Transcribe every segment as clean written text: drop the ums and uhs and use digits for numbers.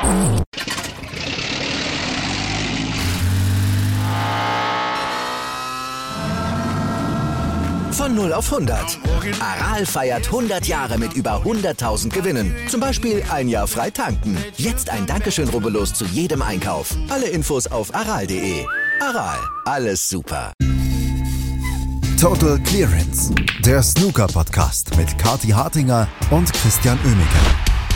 Von 0 auf 100. Aral feiert 100 Jahre mit über 100.000 Gewinnen. Zum Beispiel ein Jahr frei tanken. Jetzt ein Dankeschön, rubbellos zu jedem Einkauf. Alle Infos auf aral.de. Aral, alles super. Total Clearance, der Snooker-Podcast mit Kathi Hartinger und Christian Oemeke.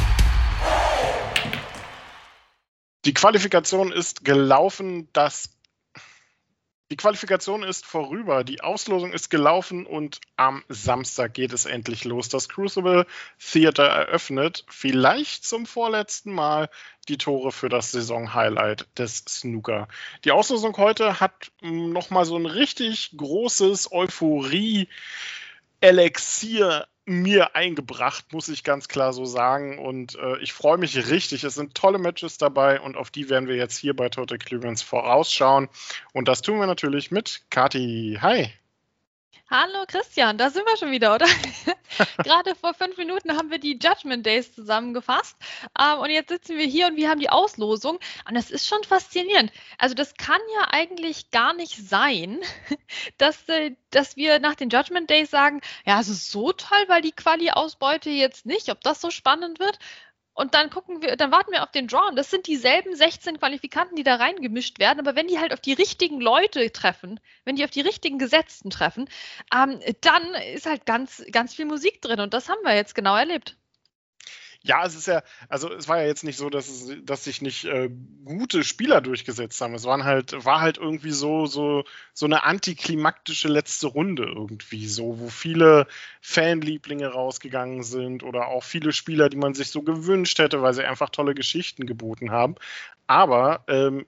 Die Qualifikation ist gelaufen, Die Qualifikation ist vorüber, die Auslosung ist gelaufen und am Samstag geht es endlich los. Das Crucible Theater eröffnet vielleicht zum vorletzten Mal die Tore für das Saison-Highlight des Snooker. Die Auslosung heute hat nochmal so ein richtig großes Euphorie-Elixier mir eingebracht, muss ich ganz klar so sagen. Und ich freue mich richtig. Es sind tolle Matches dabei und auf die werden wir jetzt hier bei Total Clearance vorausschauen. Und das tun wir natürlich mit Kathi. Hi. Hallo Christian, da sind wir schon wieder, oder? Gerade vor 5 Minuten haben wir die Judgment Days zusammengefasst und jetzt sitzen wir hier und wir haben die Auslosung und das ist schon faszinierend. Also das kann ja eigentlich gar nicht sein, dass wir nach den Judgment Days sagen, ja, es ist so toll, weil die Quali-Ausbeute jetzt nicht, ob das so spannend wird. Und dann warten wir auf den Draw. Und das sind dieselben 16 Qualifikanten, die da reingemischt werden. Aber wenn die halt auf die richtigen Leute treffen, wenn die auf die richtigen Gesetzten treffen, dann ist halt ganz, ganz viel Musik drin. Und das haben wir jetzt genau erlebt. Ja, es war ja jetzt nicht so, dass sich nicht gute Spieler durchgesetzt haben. Es war halt irgendwie so eine antiklimaktische letzte Runde irgendwie so, wo viele Fanlieblinge rausgegangen sind oder auch viele Spieler, die man sich so gewünscht hätte, weil sie einfach tolle Geschichten geboten haben. Aber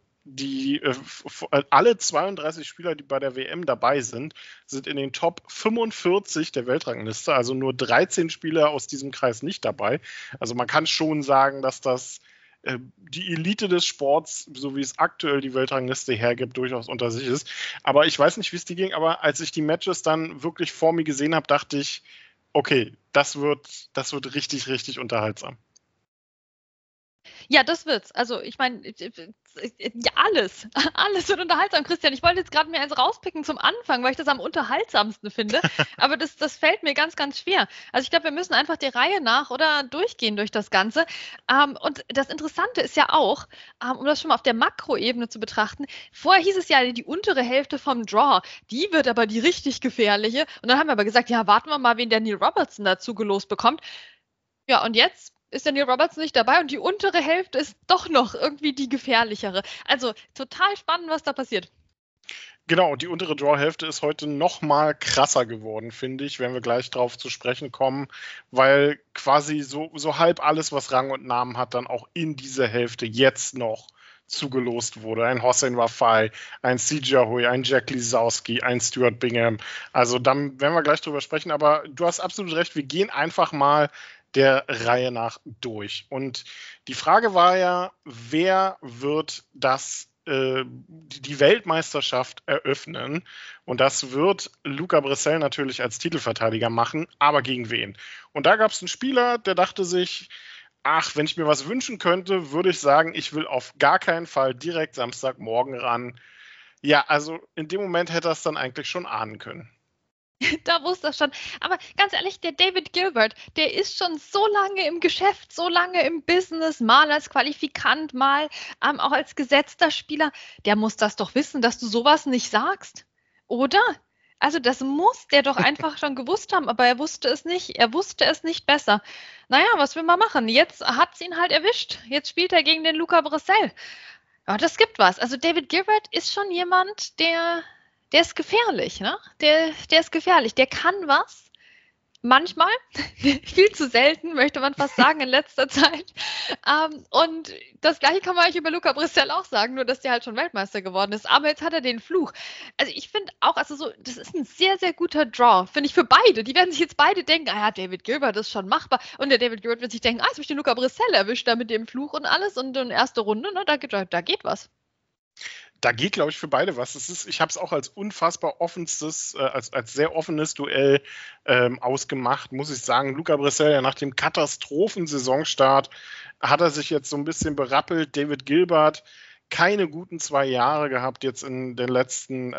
alle 32 Spieler, die bei der WM dabei sind in den Top 45 der Weltrangliste, also nur 13 Spieler aus diesem Kreis nicht dabei. Also man kann schon sagen, dass das die Elite des Sports, so wie es aktuell die Weltrangliste hergibt, durchaus unter sich ist. Aber ich weiß nicht, wie es dir ging, aber als ich die Matches dann wirklich vor mir gesehen habe, dachte ich, okay, das wird richtig, richtig unterhaltsam. Ja, das wird's. Also ich meine, ja, alles wird unterhaltsam. Christian, ich wollte jetzt gerade mir eins rauspicken zum Anfang, weil ich das am unterhaltsamsten finde, aber das fällt mir ganz, ganz schwer. Also ich glaube, wir müssen einfach der Reihe nach oder durchgehen durch das Ganze. Und das Interessante ist ja auch, um das schon mal auf der Makroebene zu betrachten, vorher hieß es ja, die untere Hälfte vom Draw, die wird aber die richtig gefährliche. Und dann haben wir aber gesagt, ja, warten wir mal, wen der Neil Robertson dazu gelost bekommt. Ja, und jetzt ist der Neil Robertson nicht dabei und die untere Hälfte ist doch noch irgendwie die gefährlichere. Also total spannend, was da passiert. Genau, die untere Draw-Hälfte ist heute noch mal krasser geworden, finde ich, wenn wir gleich drauf zu sprechen kommen, weil quasi so halb alles, was Rang und Namen hat, dann auch in diese Hälfte jetzt noch zugelost wurde. Ein Hossein Wafai, ein CJ Hui, ein Jack Lisowski, ein Stuart Bingham. Also dann werden wir gleich drüber sprechen, aber du hast absolut recht, wir gehen einfach mal der Reihe nach durch. Und die Frage war ja, wer wird die Weltmeisterschaft eröffnen? Und das wird Luca Brecel natürlich als Titelverteidiger machen, aber gegen wen? Und da gab es einen Spieler, der dachte sich, wenn ich mir was wünschen könnte, würde ich sagen, ich will auf gar keinen Fall direkt Samstagmorgen ran. Ja, also in dem Moment hätte er es dann eigentlich schon ahnen können. Da wusste er schon. Aber ganz ehrlich, der David Gilbert, der ist schon so lange im Geschäft, so lange im Business, mal als Qualifikant, mal auch als gesetzter Spieler. Der muss das doch wissen, dass du sowas nicht sagst, oder? Also das muss der doch einfach schon gewusst haben, aber er wusste es nicht. Er wusste es nicht besser. Naja, was will man machen? Jetzt hat es ihn halt erwischt. Jetzt spielt er gegen den Luca Brecel. Ja, das gibt was. Also David Gilbert ist schon jemand, der ist gefährlich, ne? Der ist gefährlich. Der kann was. Manchmal, viel zu selten, möchte man fast sagen, in letzter Zeit. Und das Gleiche kann man eigentlich über Luca Brecel auch sagen, nur dass der halt schon Weltmeister geworden ist. Aber jetzt hat er den Fluch. Also ich finde auch, das ist ein sehr, sehr guter Draw, finde ich, für beide. Die werden sich jetzt beide denken, David Gilbert ist schon machbar. Und der David Gilbert wird sich denken, jetzt habe ich den Luca Brecel erwischt, da mit dem Fluch und alles. Und in erste Runde, ne, da geht was. Da geht, glaube ich, für beide was. Ich habe es auch als unfassbar offenes, als sehr offenes Duell ausgemacht, muss ich sagen. Luca Brecel, ja nach dem Katastrophensaisonstart hat er sich jetzt so ein bisschen berappelt. David Gilbert, keine guten 2 Jahre gehabt jetzt in der letzten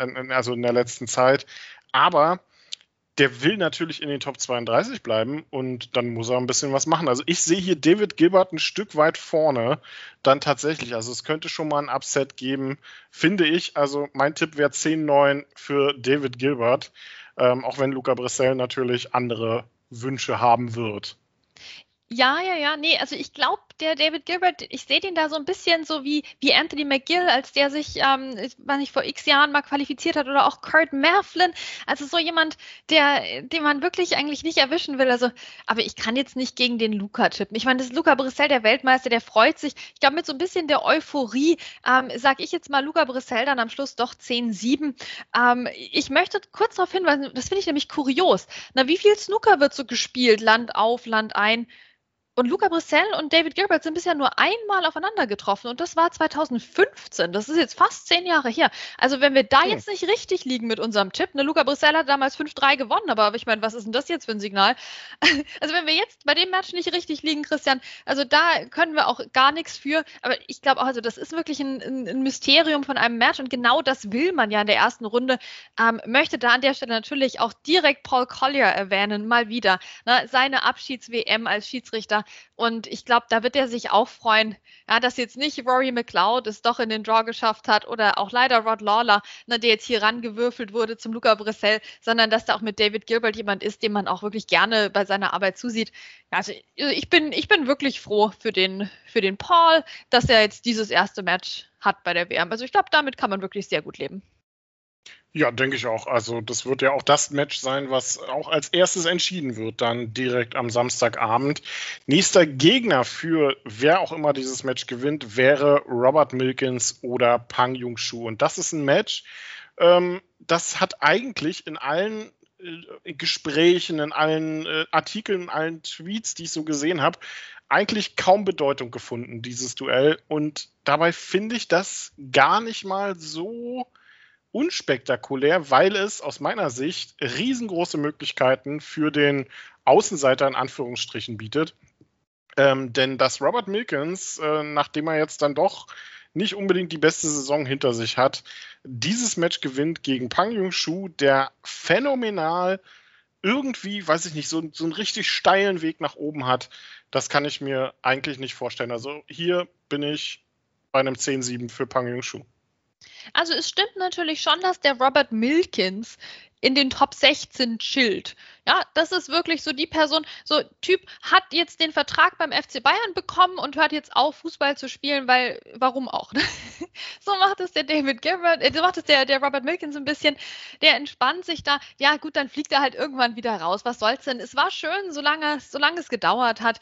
Zeit. Aber der will natürlich in den Top 32 bleiben und dann muss er ein bisschen was machen. Also ich sehe hier David Gilbert ein Stück weit vorne dann tatsächlich. Also es könnte schon mal ein Upset geben, finde ich. Also mein Tipp wäre 10-9 für David Gilbert, auch wenn Luca Bressel natürlich andere Wünsche haben wird. Ja, nee, also ich glaube, der David Gilbert, ich sehe den da so ein bisschen so wie Anthony McGill, als der sich, vor x Jahren mal qualifiziert hat, oder auch Kurt Maflin, also so jemand, den man wirklich eigentlich nicht erwischen will, also, aber ich kann jetzt nicht gegen den Luca tippen. Ich meine, das ist Luca Bressel, der Weltmeister, der freut sich, ich glaube, mit so ein bisschen der Euphorie, sage ich jetzt mal Luca Bressel dann am Schluss doch 10-7. Ich möchte kurz darauf hinweisen, das finde ich nämlich kurios. Na, wie viel Snooker wird so gespielt, Land auf, Land ein? Und Luca Bressel und David Gilbert sind bisher nur einmal aufeinander getroffen und das war 2015. Das ist jetzt fast 10 Jahre her. Also wenn wir da jetzt nicht richtig liegen mit unserem Tipp, ne, Luca Bressel hat damals 5-3 gewonnen, aber ich meine, was ist denn das jetzt für ein Signal? Also wenn wir jetzt bei dem Match nicht richtig liegen, Christian, also da können wir auch gar nichts für, aber ich glaube auch, also das ist wirklich ein Mysterium von einem Match und genau das will man ja in der ersten Runde. Möchte da an der Stelle natürlich auch direkt Paul Collier erwähnen, mal wieder, ne, seine Abschieds-WM als Schiedsrichter. Und ich glaube, da wird er sich auch freuen, ja, dass jetzt nicht Rory McLeod es doch in den Draw geschafft hat oder auch leider Rod Lawler, ne, der jetzt hier rangewürfelt wurde zum Luca Bressel, sondern dass da auch mit David Gilbert jemand ist, dem man auch wirklich gerne bei seiner Arbeit zusieht. Ja, also ich bin wirklich froh für den Paul, dass er jetzt dieses erste Match hat bei der WM. Also ich glaube, damit kann man wirklich sehr gut leben. Ja, denke ich auch. Also das wird ja auch das Match sein, was auch als erstes entschieden wird, dann direkt am Samstagabend. Nächster Gegner für wer auch immer dieses Match gewinnt, wäre Robert Milkins oder Pang Junxu. Und das ist ein Match, das hat eigentlich in allen Gesprächen, in allen Artikeln, in allen Tweets, die ich so gesehen habe, eigentlich kaum Bedeutung gefunden, dieses Duell. Und dabei finde ich das gar nicht mal so unspektakulär, weil es aus meiner Sicht riesengroße Möglichkeiten für den Außenseiter in Anführungsstrichen bietet. Denn dass Robert Milkins, nachdem er jetzt dann doch nicht unbedingt die beste Saison hinter sich hat, dieses Match gewinnt gegen Pang Junxu, der phänomenal irgendwie, weiß ich nicht, so einen richtig steilen Weg nach oben hat, das kann ich mir eigentlich nicht vorstellen. Also hier bin ich bei einem 10-7 für Pang Junxu. Also es stimmt natürlich schon, dass der Robert Milkins in den Top 16 chillt. Ja, das ist wirklich so die Person, so Typ hat jetzt den Vertrag beim FC Bayern bekommen und hört jetzt auf, Fußball zu spielen, weil, warum auch? Ne? So macht es der David Gilbert, so macht es der Robert Milkins ein bisschen, der entspannt sich da, ja gut, dann fliegt er halt irgendwann wieder raus, was soll's denn? Es war schön, solange es gedauert hat,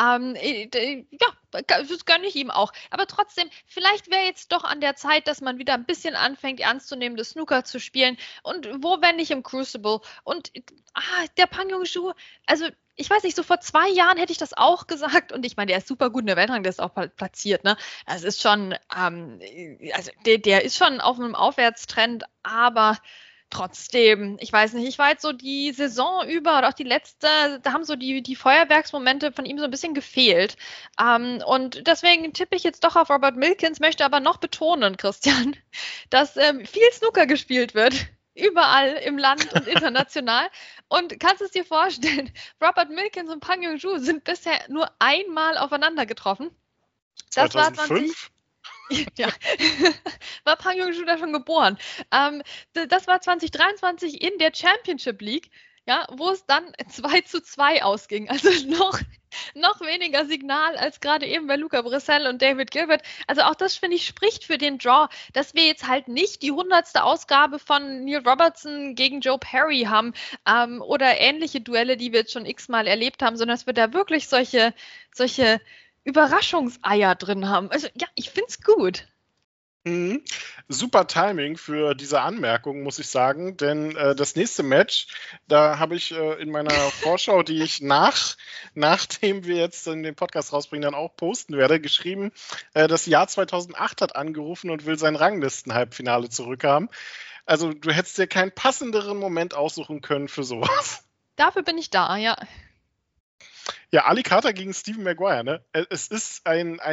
das gönne ich ihm auch, aber trotzdem, vielleicht wäre jetzt doch an der Zeit, dass man wieder ein bisschen anfängt, ernstzunehmende Snooker zu spielen und wo, wenn nicht im Crucible und der Pang Junxu, also ich weiß nicht, so vor 2 Jahren hätte ich das auch gesagt und ich meine, der ist super gut in der Weltrang, der ist auch platziert, ne? Das ist schon, also der ist schon auf einem Aufwärtstrend, aber trotzdem, ich weiß nicht, ich war jetzt so die Saison über oder auch die letzte, da haben so die Feuerwerksmomente von ihm so ein bisschen gefehlt. Und deswegen tippe ich jetzt doch auf Robert Milkins, möchte aber noch betonen, Christian, dass viel Snooker gespielt wird. Überall im Land und international. Und kannst du es dir vorstellen, Robert Milkins und Pang Junxu sind bisher nur einmal aufeinander getroffen. Das 2005? Ja, war Pang Junxu da schon geboren. Das war 2023 in der Championship League, ja, wo es dann 2-2 ausging. Also noch weniger Signal als gerade eben bei Luca Bressel und David Gilbert. Also auch das, finde ich, spricht für den Draw, dass wir jetzt halt nicht die 100. Ausgabe von Neil Robertson gegen Joe Perry haben oder ähnliche Duelle, die wir jetzt schon x-mal erlebt haben, sondern dass wir da wirklich solche Überraschungseier drin haben. Also ja, ich finde es gut. Super Timing für diese Anmerkung, muss ich sagen, denn das nächste Match, da habe ich in meiner Vorschau, die ich nachdem wir jetzt den Podcast rausbringen, dann auch posten werde, geschrieben, das Jahr 2008 hat angerufen und will sein Ranglisten-Halbfinale zurückhaben. Also du hättest dir keinen passenderen Moment aussuchen können für sowas. Dafür bin ich da, ja. Ja, Ali Carter gegen Stephen Maguire, ne? Es ist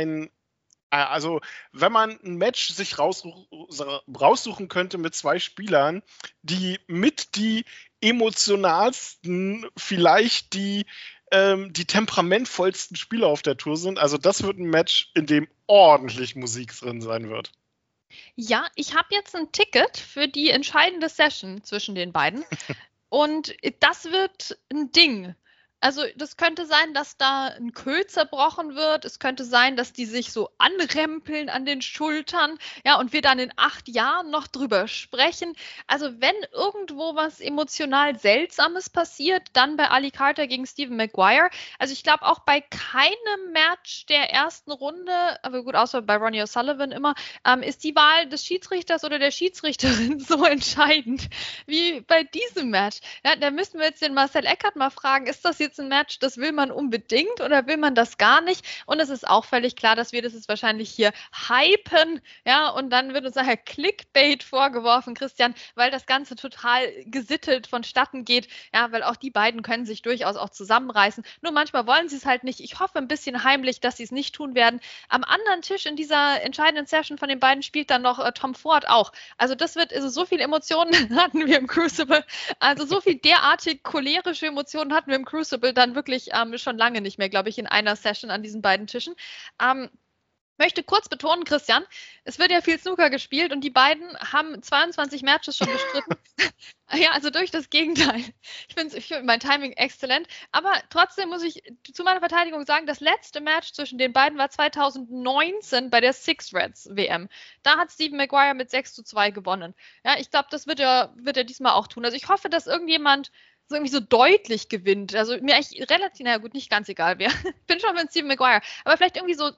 also wenn man ein Match sich raussuchen könnte mit zwei Spielern, die mit die emotionalsten, vielleicht die temperamentvollsten Spieler auf der Tour sind, also das wird ein Match, in dem ordentlich Musik drin sein wird. Ja, ich habe jetzt ein Ticket für die entscheidende Session zwischen den beiden und das wird ein Ding. Also das könnte sein, dass da ein Kö zerbrochen wird. Es könnte sein, dass die sich so anrempeln an den Schultern. Ja, und wir dann in 8 Jahren noch drüber sprechen. Also wenn irgendwo was emotional Seltsames passiert, dann bei Ali Carter gegen Stephen Maguire. Also ich glaube auch bei keinem Match der ersten Runde, aber gut, außer bei Ronnie O'Sullivan immer, ist die Wahl des Schiedsrichters oder der Schiedsrichterin so entscheidend wie bei diesem Match. Ja, da müssen wir jetzt den Marcel Eckert mal fragen, ist das jetzt ein Match, das will man unbedingt oder will man das gar nicht? Und es ist auch völlig klar, dass wir das jetzt wahrscheinlich hier hypen, ja, und dann wird uns nachher Clickbait vorgeworfen, Christian, weil das Ganze total gesittet vonstatten geht, ja, weil auch die beiden können sich durchaus auch zusammenreißen. Nur manchmal wollen sie es halt nicht. Ich hoffe ein bisschen heimlich, dass sie es nicht tun werden. Am anderen Tisch in dieser entscheidenden Session von den beiden spielt dann noch Tom Ford auch. Also das wird, also so viele Emotionen hatten wir im Crucible, also so viel derartig cholerische Emotionen hatten wir im Crucible dann wirklich schon lange nicht mehr, glaube ich, in einer Session an diesen beiden Tischen. Möchte kurz betonen, Christian, es wird ja viel Snooker gespielt und die beiden haben 22 Matches schon bestritten. Ja, also durch das Gegenteil. Ich finde mein Timing exzellent. Aber trotzdem muss ich zu meiner Verteidigung sagen, das letzte Match zwischen den beiden war 2019 bei der Six Reds WM. Da hat Stephen Maguire mit 6:2 gewonnen. Ja, ich glaube, das wird er diesmal auch tun. Also ich hoffe, dass irgendjemand so irgendwie so deutlich gewinnt. Also mir eigentlich relativ, naja gut, nicht ganz egal wer. Ich bin schon mit Stephen Maguire. Aber vielleicht irgendwie so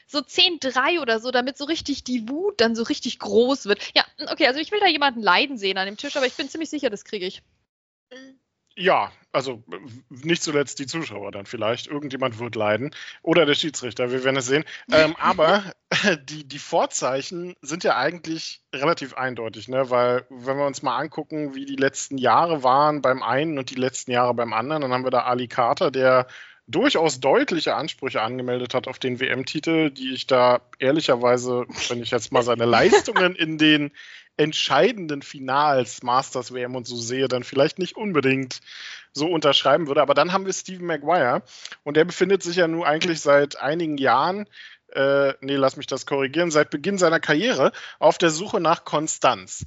10:3 oder so, damit so richtig die Wut dann so richtig groß wird. Ja, okay, also ich will da jemanden leiden sehen an dem Tisch, aber ich bin ziemlich sicher, das kriege ich. Ja, also nicht zuletzt die Zuschauer dann vielleicht. Irgendjemand wird leiden. Oder der Schiedsrichter, wir werden es sehen. Aber die Vorzeichen sind ja eigentlich relativ eindeutig, ne? Weil wenn wir uns mal angucken, wie die letzten Jahre waren beim einen und die letzten Jahre beim anderen, dann haben wir da Ali Carter, der durchaus deutliche Ansprüche angemeldet hat auf den WM-Titel, die ich da ehrlicherweise, wenn ich jetzt mal seine Leistungen in den entscheidenden Finals, Masters WM und so sehe, dann vielleicht nicht unbedingt so unterschreiben würde. Aber dann haben wir Stephen Maguire und der befindet sich ja nun eigentlich seit einigen Jahren, lass mich das korrigieren, seit Beginn seiner Karriere auf der Suche nach Konstanz.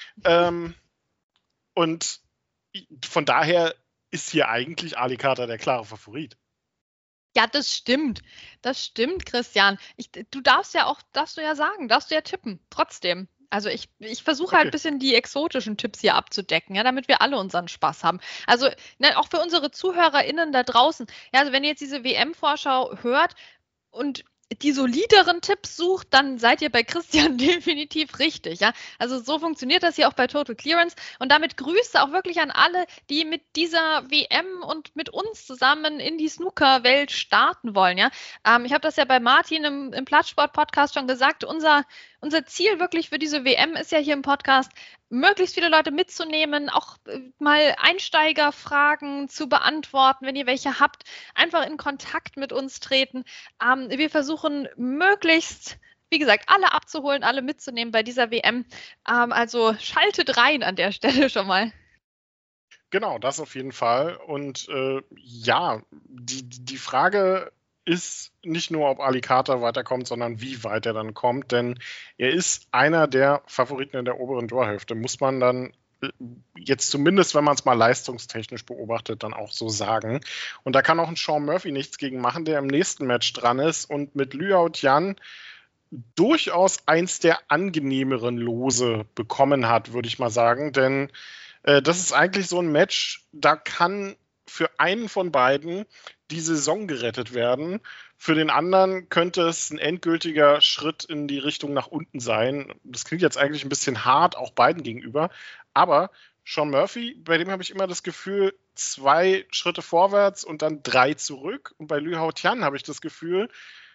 Und von daher ist hier eigentlich Ali Carter der klare Favorit. Ja, das stimmt. Das stimmt, Christian. Du darfst ja tippen, trotzdem. Also ich versuche halt ein bisschen die exotischen Tipps hier abzudecken, ja, damit wir alle unseren Spaß haben. Also ne, auch für unsere ZuhörerInnen da draußen, ja, also wenn ihr jetzt diese WM-Vorschau hört und die solideren Tipps sucht, dann seid ihr bei Christian definitiv richtig, ja. Also so funktioniert das hier auch bei Total Clearance und damit Grüße auch wirklich an alle, die mit dieser WM und mit uns zusammen in die Snooker-Welt starten wollen, ja. Ich habe das ja bei Martin im Plattsport-Podcast schon gesagt, unser Ziel wirklich für diese WM ist ja hier im Podcast, möglichst viele Leute mitzunehmen, auch mal Einsteigerfragen zu beantworten, wenn ihr welche habt, einfach in Kontakt mit uns treten. Wir versuchen möglichst, wie gesagt, alle abzuholen, alle mitzunehmen bei dieser WM. Also schaltet rein an der Stelle schon mal. Genau, das auf jeden Fall. Und ja, die Frage ist nicht nur, ob Ali Carter weiterkommt, sondern wie weit er dann kommt, denn er ist einer der Favoriten in der oberen Draw-Hälfte, muss man dann jetzt zumindest, wenn man es mal leistungstechnisch beobachtet, dann auch so sagen. Und da kann auch ein Sean Murphy nichts gegen machen, der im nächsten Match dran ist und mit Liu Hao Tian durchaus eins der angenehmeren Lose bekommen hat, würde ich mal sagen, denn das ist eigentlich so ein Match, da kann für einen von beiden die Saison gerettet werden. Für den anderen könnte es ein endgültiger Schritt in die Richtung nach unten sein. Das klingt jetzt eigentlich ein bisschen hart, auch beiden gegenüber. Aber Sean Murphy, bei dem habe ich immer das Gefühl, 2 Schritte vorwärts und dann 3 zurück. Und bei Liu Hao Tian habe ich das Gefühl,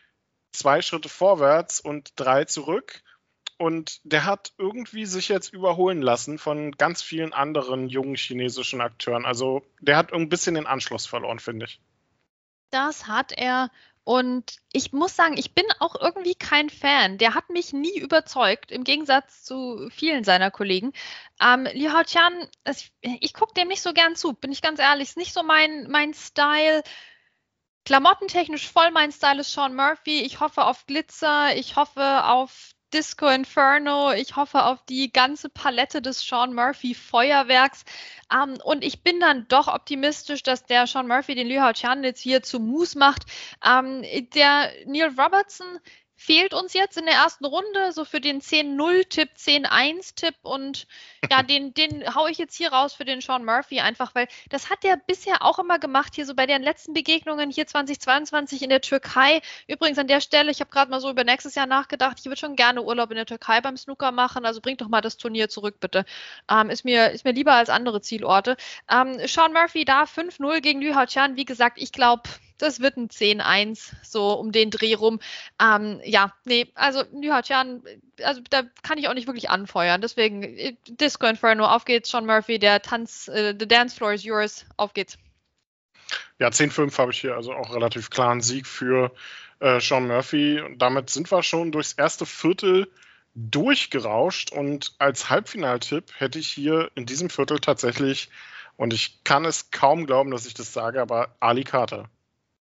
2 Schritte vorwärts und 3 zurück. Und der hat irgendwie sich jetzt überholen lassen von ganz vielen anderen jungen chinesischen Akteuren. Also der hat ein bisschen den Anschluss verloren, finde ich. Das hat er. Und ich muss sagen, ich bin auch irgendwie kein Fan. Der hat mich nie überzeugt, im Gegensatz zu vielen seiner Kollegen. Liu Haotian, ich gucke dem nicht so gern zu, bin ich ganz ehrlich. Ist nicht so mein Style. Klamottentechnisch voll mein Style ist Sean Murphy. Ich hoffe auf Glitzer, ich hoffe auf Disco Inferno, ich hoffe auf die ganze Palette des Sean Murphy Feuerwerks. Und ich bin dann doch optimistisch, dass der Sean Murphy den Liu Haotian jetzt hier zu Moose macht. Der Neil Robertson fehlt uns jetzt in der ersten Runde, so für den 10-0-Tipp, 10-1-Tipp und ja, den haue ich jetzt hier raus für den Sean Murphy einfach, weil das hat der bisher auch immer gemacht, hier so bei den letzten Begegnungen hier 2022 in der Türkei. Übrigens an der Stelle, ich habe gerade mal so über nächstes Jahr nachgedacht, ich würde schon gerne Urlaub in der Türkei beim Snooker machen, also bringt doch mal das Turnier zurück, bitte. Ist mir lieber als andere Zielorte. Sean Murphy da 5-0 gegen Liu Haotian, wie gesagt, ich glaube, das wird ein 10-1, so um den Dreh rum. Also Liu Haotian, also da kann ich auch nicht wirklich anfeuern. Deswegen Disco Inferno, auf geht's, Sean Murphy, the dance floor is yours, auf geht's. Ja, 10-5 habe ich hier also auch relativ klaren Sieg für Sean Murphy. Und damit sind wir schon durchs erste Viertel durchgerauscht und als Halbfinaltipp hätte ich hier in diesem Viertel tatsächlich, und ich kann es kaum glauben, dass ich das sage, aber Ali Carter.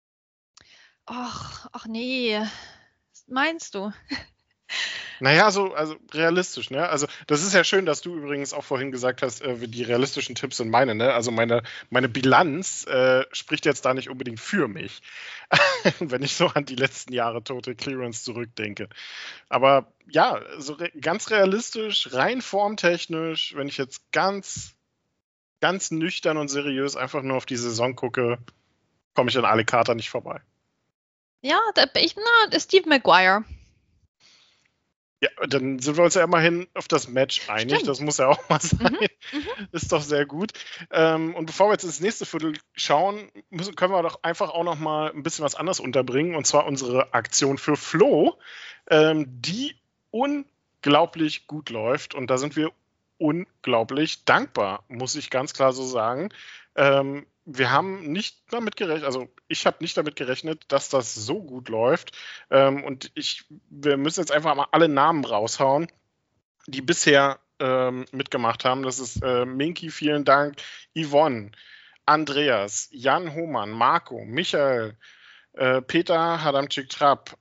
Ach nee, was meinst du? Naja, also realistisch, ne? Also das ist ja schön, dass du übrigens auch vorhin gesagt hast, die realistischen Tipps sind meine, ne? Also meine Bilanz spricht jetzt da nicht unbedingt für mich, wenn ich so an die letzten Jahre Total Clearance zurückdenke. Aber ja, so ganz realistisch, rein formtechnisch, wenn ich jetzt ganz nüchtern und seriös einfach nur auf die Saison gucke, komme ich an Ali Carter nicht vorbei. Ja, Steve Maguire. Ja, dann sind wir uns ja immerhin auf das Match einig. Stimmt. Das muss ja auch mal sein. Ist doch sehr gut. Und bevor wir jetzt ins nächste Viertel schauen, können wir doch einfach auch noch mal ein bisschen was anderes unterbringen. Und zwar unsere Aktion für Flo, die unglaublich gut läuft. Und da sind wir unglaublich dankbar, muss ich ganz klar so sagen. Wir haben nicht damit gerechnet, also ich habe nicht damit gerechnet, dass das so gut läuft. Und wir müssen jetzt einfach mal alle Namen raushauen, die bisher mitgemacht haben. Das ist Minky, vielen Dank, Yvonne, Andreas, Jan Hohmann, Marco, Michael, Peter Hadamczyk-Trapp,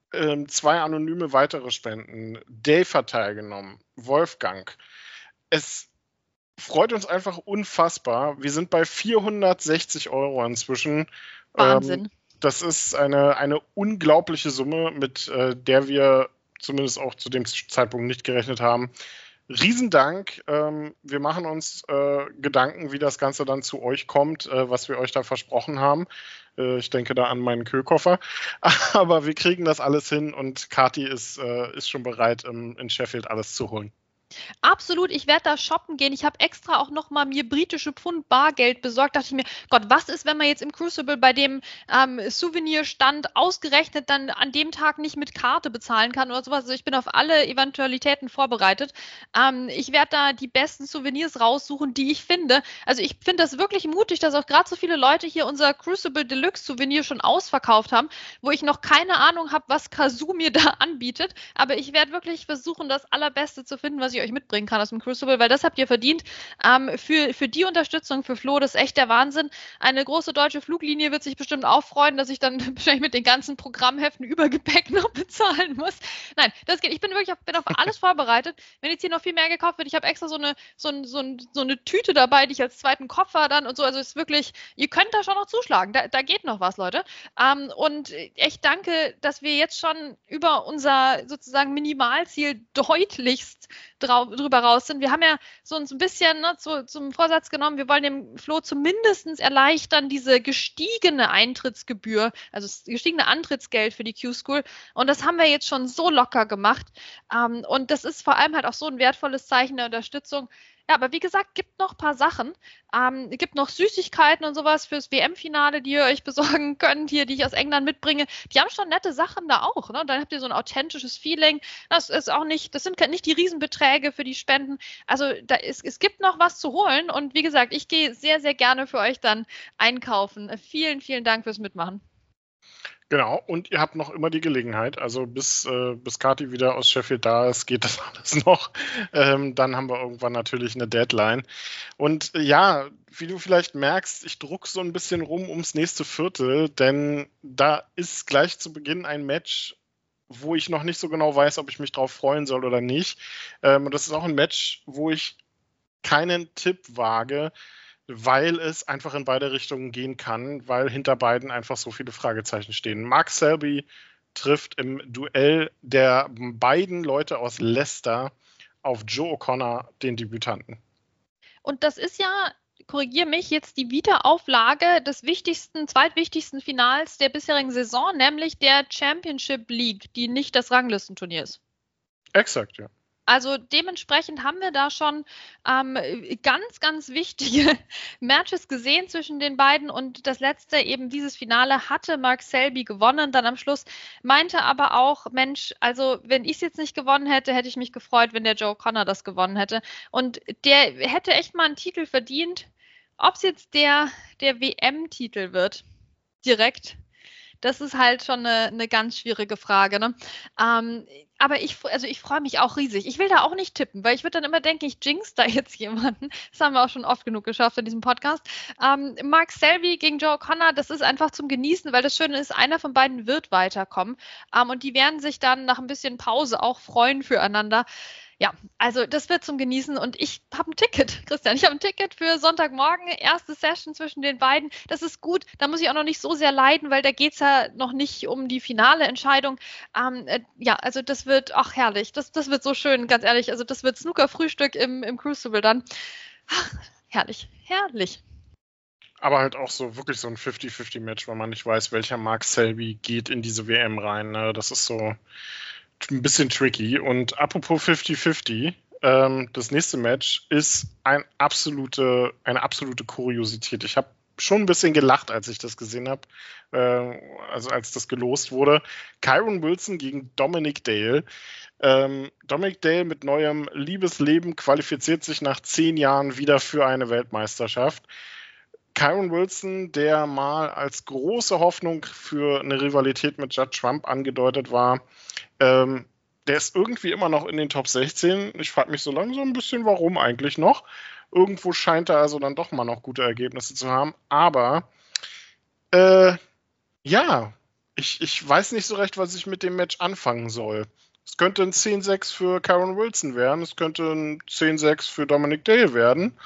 2 anonyme weitere Spenden, Dave hat teilgenommen, Wolfgang. Es freut uns einfach unfassbar. Wir sind bei 460 € inzwischen. Wahnsinn. Das ist eine unglaubliche Summe, mit der wir zumindest auch zu dem Zeitpunkt nicht gerechnet haben. Riesendank. Wir machen uns Gedanken, wie das Ganze dann zu euch kommt, was wir euch da versprochen haben. Ich denke da an meinen Kühlkoffer. Aber wir kriegen das alles hin und Kathi ist schon bereit, in Sheffield alles zu holen. Absolut, ich werde da shoppen gehen. Ich habe extra auch noch mal mir britische Pfund Bargeld besorgt. Dachte ich mir, Gott, was ist, wenn man jetzt im Crucible bei dem Souvenirstand ausgerechnet dann an dem Tag nicht mit Karte bezahlen kann oder sowas. Also ich bin auf alle Eventualitäten vorbereitet. Ich werde da die besten Souvenirs raussuchen, die ich finde. Also ich finde das wirklich mutig, dass auch gerade so viele Leute hier unser Crucible Deluxe Souvenir schon ausverkauft haben, wo ich noch keine Ahnung habe, was Kazoo mir da anbietet. Aber ich werde wirklich versuchen, das Allerbeste zu finden, was ich euch mitbringen kann aus dem Crucible, weil das habt ihr verdient. Für die Unterstützung für Flo, das ist echt der Wahnsinn. Eine große deutsche Fluglinie wird sich bestimmt auch freuen, dass ich dann wahrscheinlich mit den ganzen Programmheften Übergepäck noch bezahlen muss. Nein, das geht. Ich bin auf alles vorbereitet. Wenn jetzt hier noch viel mehr gekauft wird, ich habe extra so eine Tüte dabei, die ich als zweiten Koffer dann und so, also ist wirklich, ihr könnt da schon noch zuschlagen. Da geht noch was, Leute. Und echt danke, dass wir jetzt schon über unser sozusagen Minimalziel deutlichst drüber raus sind. Wir haben ja so uns ein bisschen zum Vorsatz genommen, wir wollen dem Flo zumindest erleichtern, diese gestiegene Eintrittsgebühr, also das gestiegene Antrittsgeld für die Q-School. Und das haben wir jetzt schon so locker gemacht. Und das ist vor allem halt auch so ein wertvolles Zeichen der Unterstützung. Ja, aber wie gesagt, gibt noch ein paar Sachen. Gibt noch Süßigkeiten und sowas fürs WM-Finale, die ihr euch besorgen könnt, hier, die ich aus England mitbringe. Die haben schon nette Sachen da auch, ne? Und dann habt ihr so ein authentisches Feeling. Das sind nicht die Riesenbeträge für die Spenden. Also es gibt noch was zu holen. Und wie gesagt, ich gehe sehr, sehr gerne für euch dann einkaufen. Vielen, vielen Dank fürs Mitmachen. Genau, und ihr habt noch immer die Gelegenheit, also bis Kati wieder aus Sheffield da ist, geht das alles noch. Dann haben wir irgendwann natürlich eine Deadline. Und ja, wie du vielleicht merkst, ich druck so ein bisschen rum ums nächste Viertel, denn da ist gleich zu Beginn ein Match, wo ich noch nicht so genau weiß, ob ich mich drauf freuen soll oder nicht. Und das ist auch ein Match, wo ich keinen Tipp wage, weil es einfach in beide Richtungen gehen kann, weil hinter beiden einfach so viele Fragezeichen stehen. Mark Selby trifft im Duell der beiden Leute aus Leicester auf Joe O'Connor, den Debütanten. Und das ist ja, korrigiere mich, jetzt die Wiederauflage des zweitwichtigsten Finals der bisherigen Saison, nämlich der Championship League, die nicht das Ranglistenturnier ist. Exakt, ja. Also dementsprechend haben wir da schon ganz, ganz wichtige Matches gesehen zwischen den beiden und das letzte, eben dieses Finale, hatte Mark Selby gewonnen. Dann am Schluss meinte aber auch, Mensch, also wenn ich es jetzt nicht gewonnen hätte, hätte ich mich gefreut, wenn der Joe O'Connor das gewonnen hätte. Und der hätte echt mal einen Titel verdient. Ob es jetzt der WM-Titel wird, direkt, das ist halt schon eine ganz schwierige Frage. Ne? Aber ich freue mich auch riesig. Ich will da auch nicht tippen, weil ich würde dann immer denken, ich jinx da jetzt jemanden. Das haben wir auch schon oft genug geschafft in diesem Podcast. Mark Selby gegen Joe O'Connor, das ist einfach zum Genießen, weil das Schöne ist, einer von beiden wird weiterkommen. Und die werden sich dann nach ein bisschen Pause auch freuen füreinander. Ja, also das wird zum Genießen und ich habe ein Ticket, Christian. Ich habe ein Ticket für Sonntagmorgen, erste Session zwischen den beiden. Das ist gut, da muss ich auch noch nicht so sehr leiden, weil da geht es ja noch nicht um die finale Entscheidung. Ja, also das wird, ach herrlich, das wird so schön, ganz ehrlich. Also das wird Snooker-Frühstück im Crucible dann. Ach, herrlich, herrlich. Aber halt auch so wirklich so ein 50-50-Match, weil man nicht weiß, welcher Mark Selby geht in diese WM rein. Ne? Das ist so ein bisschen tricky. Und apropos 50-50, das nächste Match ist eine absolute Kuriosität. Ich habe schon ein bisschen gelacht, als ich das gesehen habe, also als das gelost wurde. Kyron Wilson gegen Dominic Dale. Dominic Dale mit neuem Liebesleben qualifiziert sich nach 10 Jahren wieder für eine Weltmeisterschaft. Kyron Wilson, der mal als große Hoffnung für eine Rivalität mit Judd Trump angedeutet war, der ist irgendwie immer noch in den Top 16. Ich frage mich so langsam ein bisschen, warum eigentlich noch. Irgendwo scheint er also dann doch mal noch gute Ergebnisse zu haben. Aber ja, ich weiß nicht so recht, was ich mit dem Match anfangen soll. Es könnte ein 10-6 für Kyron Wilson werden. Es könnte ein 10-6 für Dominic Dale werden.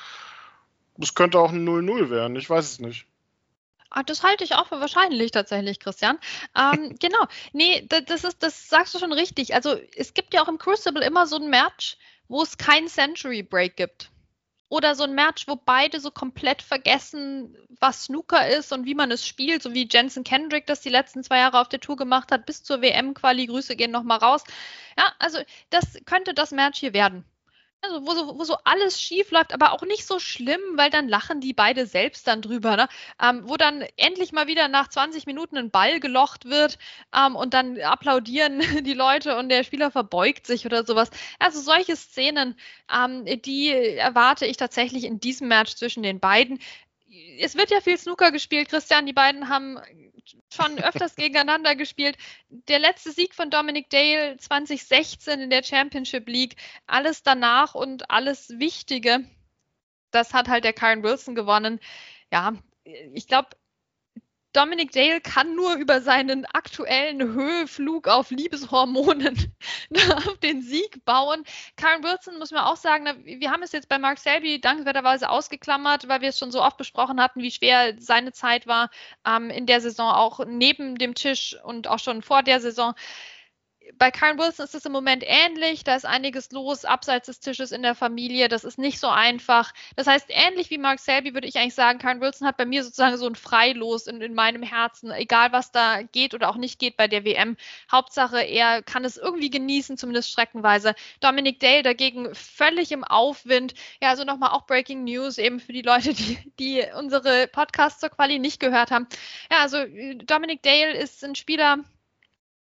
Es könnte auch ein 0-0 werden. Ich weiß es nicht. Das halte ich auch für wahrscheinlich tatsächlich, Christian. Genau. Nee, das sagst du schon richtig. Also es gibt ja auch im Crucible immer so ein Match, wo es kein Century Break gibt. Oder so ein Match, wo beide so komplett vergessen, was Snooker ist und wie man es spielt, so wie Jensen Kendrick das die letzten 2 Jahre auf der Tour gemacht hat, bis zur WM-Quali. Grüße gehen nochmal raus. Ja, also das könnte das Match hier werden. Also wo so alles schief läuft, aber auch nicht so schlimm, weil dann lachen die beide selbst dann drüber, ne? Wo dann endlich mal wieder nach 20 Minuten ein Ball gelocht wird und dann applaudieren die Leute und der Spieler verbeugt sich oder sowas. Also solche Szenen, die erwarte ich tatsächlich in diesem Match zwischen den beiden. Es wird ja viel Snooker gespielt, Christian. Die beiden haben schon öfters gegeneinander gespielt. Der letzte Sieg von Dominic Dale 2016 in der Championship League, alles danach und alles Wichtige, das hat halt der Kyron Wilson gewonnen. Ja, ich glaube, Dominic Dale kann nur über seinen aktuellen Höheflug auf Liebeshormonen auf den Sieg bauen. Kyron Wilson, muss man auch sagen, wir haben es jetzt bei Mark Selby dankenswerterweise ausgeklammert, weil wir es schon so oft besprochen hatten, wie schwer seine Zeit war in der Saison, auch neben dem Tisch und auch schon vor der Saison. Bei Kyron Wilson ist es im Moment ähnlich. Da ist einiges los, abseits des Tisches in der Familie. Das ist nicht so einfach. Das heißt, ähnlich wie Mark Selby würde ich eigentlich sagen, Kyron Wilson hat bei mir sozusagen so ein Freilos in meinem Herzen. Egal, was da geht oder auch nicht geht bei der WM. Hauptsache, er kann es irgendwie genießen, zumindest streckenweise. Dominic Dale dagegen völlig im Aufwind. Ja, also nochmal auch Breaking News eben für die Leute, die unsere Podcasts zur Quali nicht gehört haben. Ja, also Dominic Dale ist ein Spieler,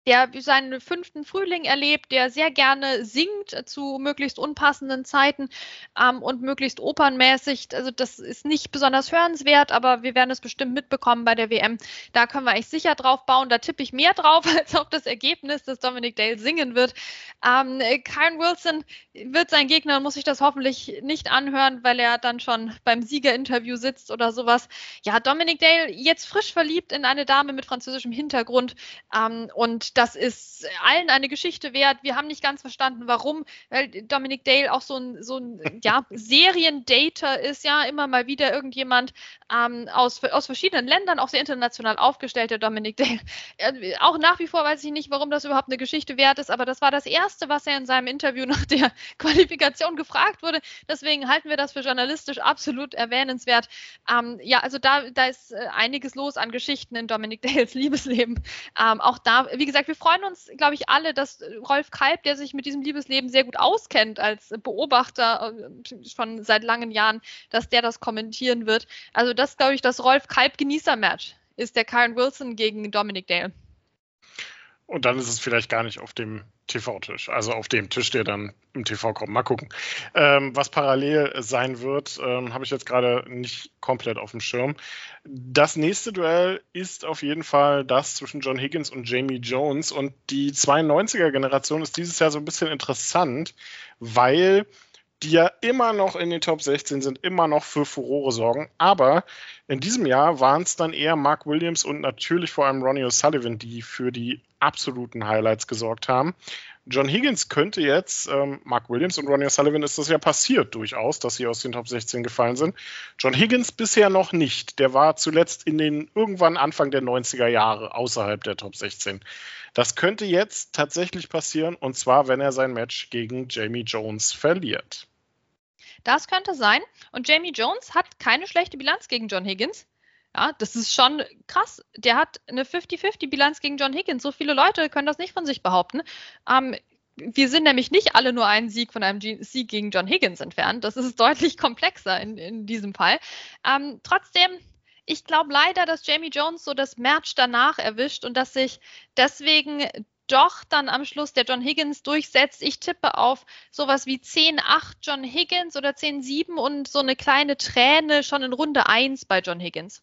der seinen 5. Frühling erlebt, der sehr gerne singt zu möglichst unpassenden Zeiten und möglichst opernmäßig. Also das ist nicht besonders hörenswert, aber wir werden es bestimmt mitbekommen bei der WM. Da können wir echt sicher drauf bauen. Da tippe ich mehr drauf als auf das Ergebnis, dass Dominic Dale singen wird. Kyren Wilson wird sein Gegner und muss sich das hoffentlich nicht anhören, weil er dann schon beim Siegerinterview sitzt oder sowas. Ja, Dominic Dale jetzt frisch verliebt in eine Dame mit französischem Hintergrund und das ist allen eine Geschichte wert. Wir haben nicht ganz verstanden, warum, weil Dominic Dale auch so ein Seriendater ist, ja, immer mal wieder irgendjemand aus verschiedenen Ländern, auch sehr international aufgestellt, der Dominic Dale. Auch nach wie vor weiß ich nicht, warum das überhaupt eine Geschichte wert ist, aber das war das Erste, was er in seinem Interview nach der Qualifikation gefragt wurde. Deswegen halten wir das für journalistisch absolut erwähnenswert. Also da ist einiges los an Geschichten in Dominic Dales Liebesleben. Auch da, wie gesagt, wir freuen uns, glaube ich, alle, dass Rolf Kalb, der sich mit diesem Liebesleben sehr gut auskennt als Beobachter schon seit langen Jahren, dass der das kommentieren wird. Also das, glaube ich, das Rolf Kalb-Genießer-Match ist der Kyren Wilson gegen Dominic Dale. Und dann ist es vielleicht gar nicht auf dem TV-Tisch, also auf dem Tisch, der dann im TV kommt. Mal gucken. Was parallel sein wird, habe ich jetzt gerade nicht komplett auf dem Schirm. Das nächste Duell ist auf jeden Fall das zwischen John Higgins und Jamie Jones. Und die 92er-Generation ist dieses Jahr so ein bisschen interessant, weil die ja immer noch in den Top 16 sind, immer noch für Furore sorgen. Aber in diesem Jahr waren es dann eher Mark Williams und natürlich vor allem Ronnie O'Sullivan, die für die absoluten Highlights gesorgt haben. John Higgins könnte jetzt, Mark Williams und Ronnie O'Sullivan ist das ja passiert durchaus, dass sie aus den Top 16 gefallen sind. John Higgins bisher noch nicht. Der war zuletzt irgendwann Anfang der 90er Jahre außerhalb der Top 16. Das könnte jetzt tatsächlich passieren, und zwar, wenn er sein Match gegen Jamie Jones verliert. Das könnte sein. Und Jamie Jones hat keine schlechte Bilanz gegen John Higgins. Ja, das ist schon krass. Der hat eine 50-50-Bilanz gegen John Higgins. So viele Leute können das nicht von sich behaupten. Wir sind nämlich nicht alle nur einen Sieg von einem Sieg gegen John Higgins entfernt. Das ist deutlich komplexer in diesem Fall. Trotzdem, ich glaube leider, dass Jamie Jones so das Match danach erwischt und dass sich deswegen doch dann am Schluss der John Higgins durchsetzt. Ich tippe auf sowas wie 10-8 John Higgins oder 10-7 und so eine kleine Träne schon in Runde 1 bei John Higgins.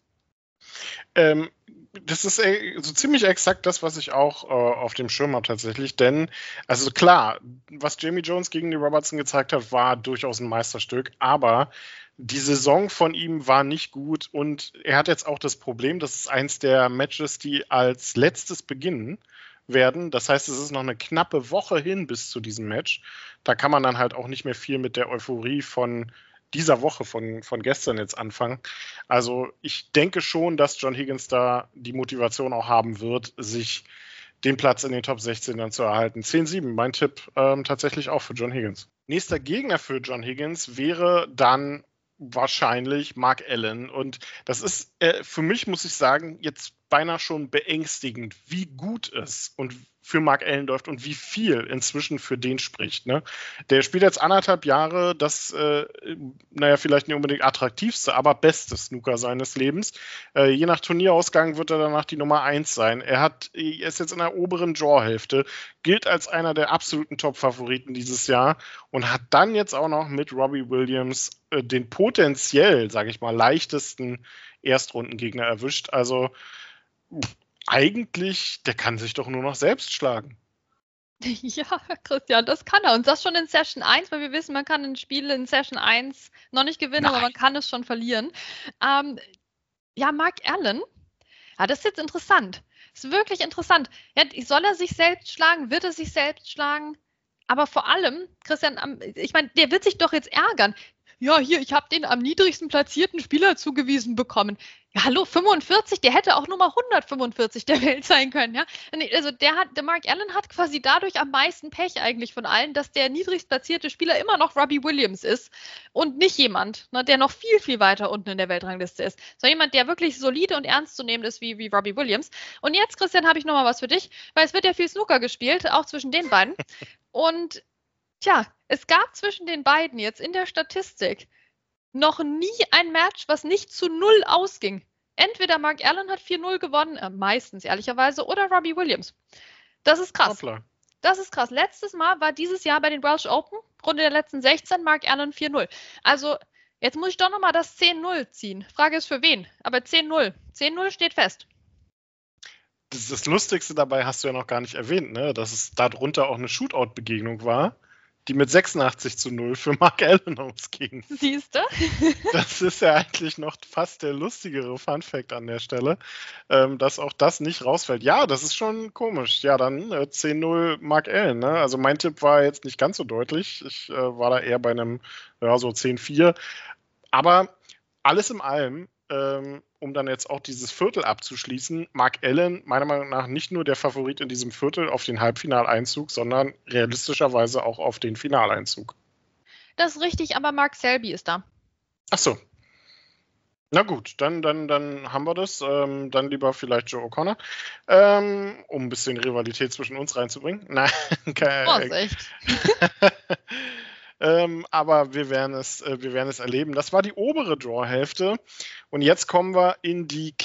Das ist so ziemlich exakt das, was ich auch auf dem Schirm habe tatsächlich, denn, also klar, was Jamie Jones gegen die Robertson gezeigt hat, war durchaus ein Meisterstück, aber die Saison von ihm war nicht gut und er hat jetzt auch das Problem, das ist eins der Matches, die als letztes beginnen werden. Das heißt, es ist noch eine knappe Woche hin bis zu diesem Match. Da kann man dann halt auch nicht mehr viel mit der Euphorie von dieser Woche, von gestern jetzt anfangen. Also ich denke schon, dass John Higgins da die Motivation auch haben wird, sich den Platz in den Top 16 dann zu erhalten. 10-7, mein Tipp tatsächlich auch für John Higgins. Nächster Gegner für John Higgins wäre dann wahrscheinlich Mark Allen. Und das ist für mich, muss ich sagen, jetzt beinahe schon beängstigend, wie gut es und für Mark Allen läuft und wie viel inzwischen für den spricht. Ne? Der spielt jetzt 1,5 Jahre das, vielleicht nicht unbedingt attraktivste, aber beste Snooker seines Lebens. Je nach Turnierausgang wird er danach die Nummer 1 sein. Er ist jetzt in der oberen Draw-Hälfte, gilt als einer der absoluten Top-Favoriten dieses Jahr und hat dann jetzt auch noch mit Robbie Williams den potenziell, sage ich mal, leichtesten Erstrundengegner erwischt. Also eigentlich, der kann sich doch nur noch selbst schlagen. Ja, Christian, das kann er. Und das schon in Session 1, weil wir wissen, man kann ein Spiel in Session 1 noch nicht gewinnen, aber man kann es schon verlieren. Mark Allen, das ist jetzt interessant. Das ist wirklich interessant. Ja, soll er sich selbst schlagen? Wird er sich selbst schlagen? Aber vor allem, Christian, ich meine, der wird sich doch jetzt ärgern. Ja, hier, ich habe den am niedrigsten platzierten Spieler zugewiesen bekommen. Ja, hallo, 45, der hätte auch Nummer 145 der Welt sein können, ja. Also der Mark Allen hat quasi dadurch am meisten Pech eigentlich von allen, dass der niedrigst platzierte Spieler immer noch Robbie Williams ist und nicht jemand, der noch viel, viel weiter unten in der Weltrangliste ist, sondern jemand, der wirklich solide und ernst zu nehmen ist wie Robbie Williams. Und jetzt, Christian, habe ich nochmal was für dich, weil es wird ja viel Snooker gespielt, auch zwischen den beiden. Und es gab zwischen den beiden jetzt in der Statistik noch nie ein Match, was nicht zu 0 ausging. Entweder Mark Allen hat 4-0 gewonnen, meistens ehrlicherweise, oder Robbie Williams. Das ist krass. Hoppla. Das ist krass. Letztes Mal war dieses Jahr bei den Welsh Open, Runde der letzten 16, Mark Allen 4-0. Also, jetzt muss ich doch nochmal das 10-0 ziehen. Frage ist für wen? Aber 10-0. 10-0 steht fest. Das Lustigste dabei hast du ja noch gar nicht erwähnt, ne? Dass es darunter auch eine Shootout-Begegnung war, die mit 86-0 für Mark Allen ausging. Siehst du? Das ist ja eigentlich noch fast der lustigere Funfact an der Stelle, dass auch das nicht rausfällt. Ja, das ist schon komisch. Ja, dann 10-0 Mark Allen. Ne? Also mein Tipp war jetzt nicht ganz so deutlich. Ich war da eher bei einem so 10-4. Aber alles in allem, um dann jetzt auch dieses Viertel abzuschließen, Mark Allen meiner Meinung nach nicht nur der Favorit in diesem Viertel auf den Halbfinaleinzug, sondern realistischerweise auch auf den Finaleinzug. Das ist richtig, aber Mark Selby ist da. Ach so. Na gut, dann haben wir das. Dann lieber vielleicht Joe O'Connor, um ein bisschen Rivalität zwischen uns reinzubringen. Nein, Vorsicht. Aber wir werden es erleben. Das war die obere Draw-Hälfte. Und jetzt kommen wir in die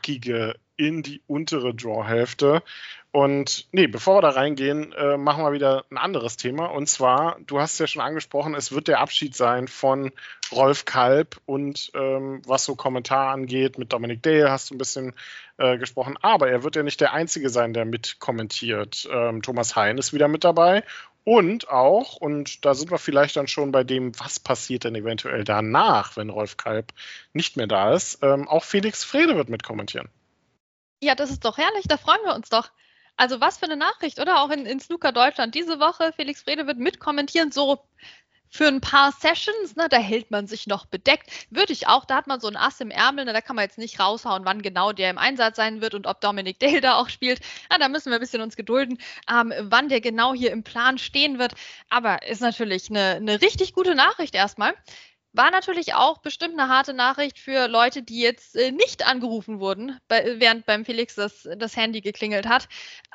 untere Draw-Hälfte. Und bevor wir da reingehen, machen wir wieder ein anderes Thema. Und zwar, du hast es ja schon angesprochen, es wird der Abschied sein von Rolf Kalb. Und was so Kommentar angeht, mit Dominic Dale hast du ein bisschen gesprochen. Aber er wird ja nicht der Einzige sein, der mitkommentiert. Thomas Hein ist wieder mit dabei. Und auch, und da sind wir vielleicht dann schon bei dem, was passiert denn eventuell danach, wenn Rolf Kalb nicht mehr da ist, auch Felix Frede wird mitkommentieren. Ja, das ist doch herrlich, da freuen wir uns doch. Also was für eine Nachricht, oder? Auch in Snooker Deutschland diese Woche, Felix Frede wird mitkommentieren, so für ein paar Sessions, ne, da hält man sich noch bedeckt. Würde ich auch, da hat man so ein Ass im Ärmel, ne, da kann man jetzt nicht raushauen, wann genau der im Einsatz sein wird und ob Dominic Dale da auch spielt. Ja, da müssen wir ein bisschen uns gedulden, wann der genau hier im Plan stehen wird. Aber ist natürlich eine richtig gute Nachricht erstmal. War natürlich auch bestimmt eine harte Nachricht für Leute, die jetzt nicht angerufen wurden, während beim Felix das Handy geklingelt hat.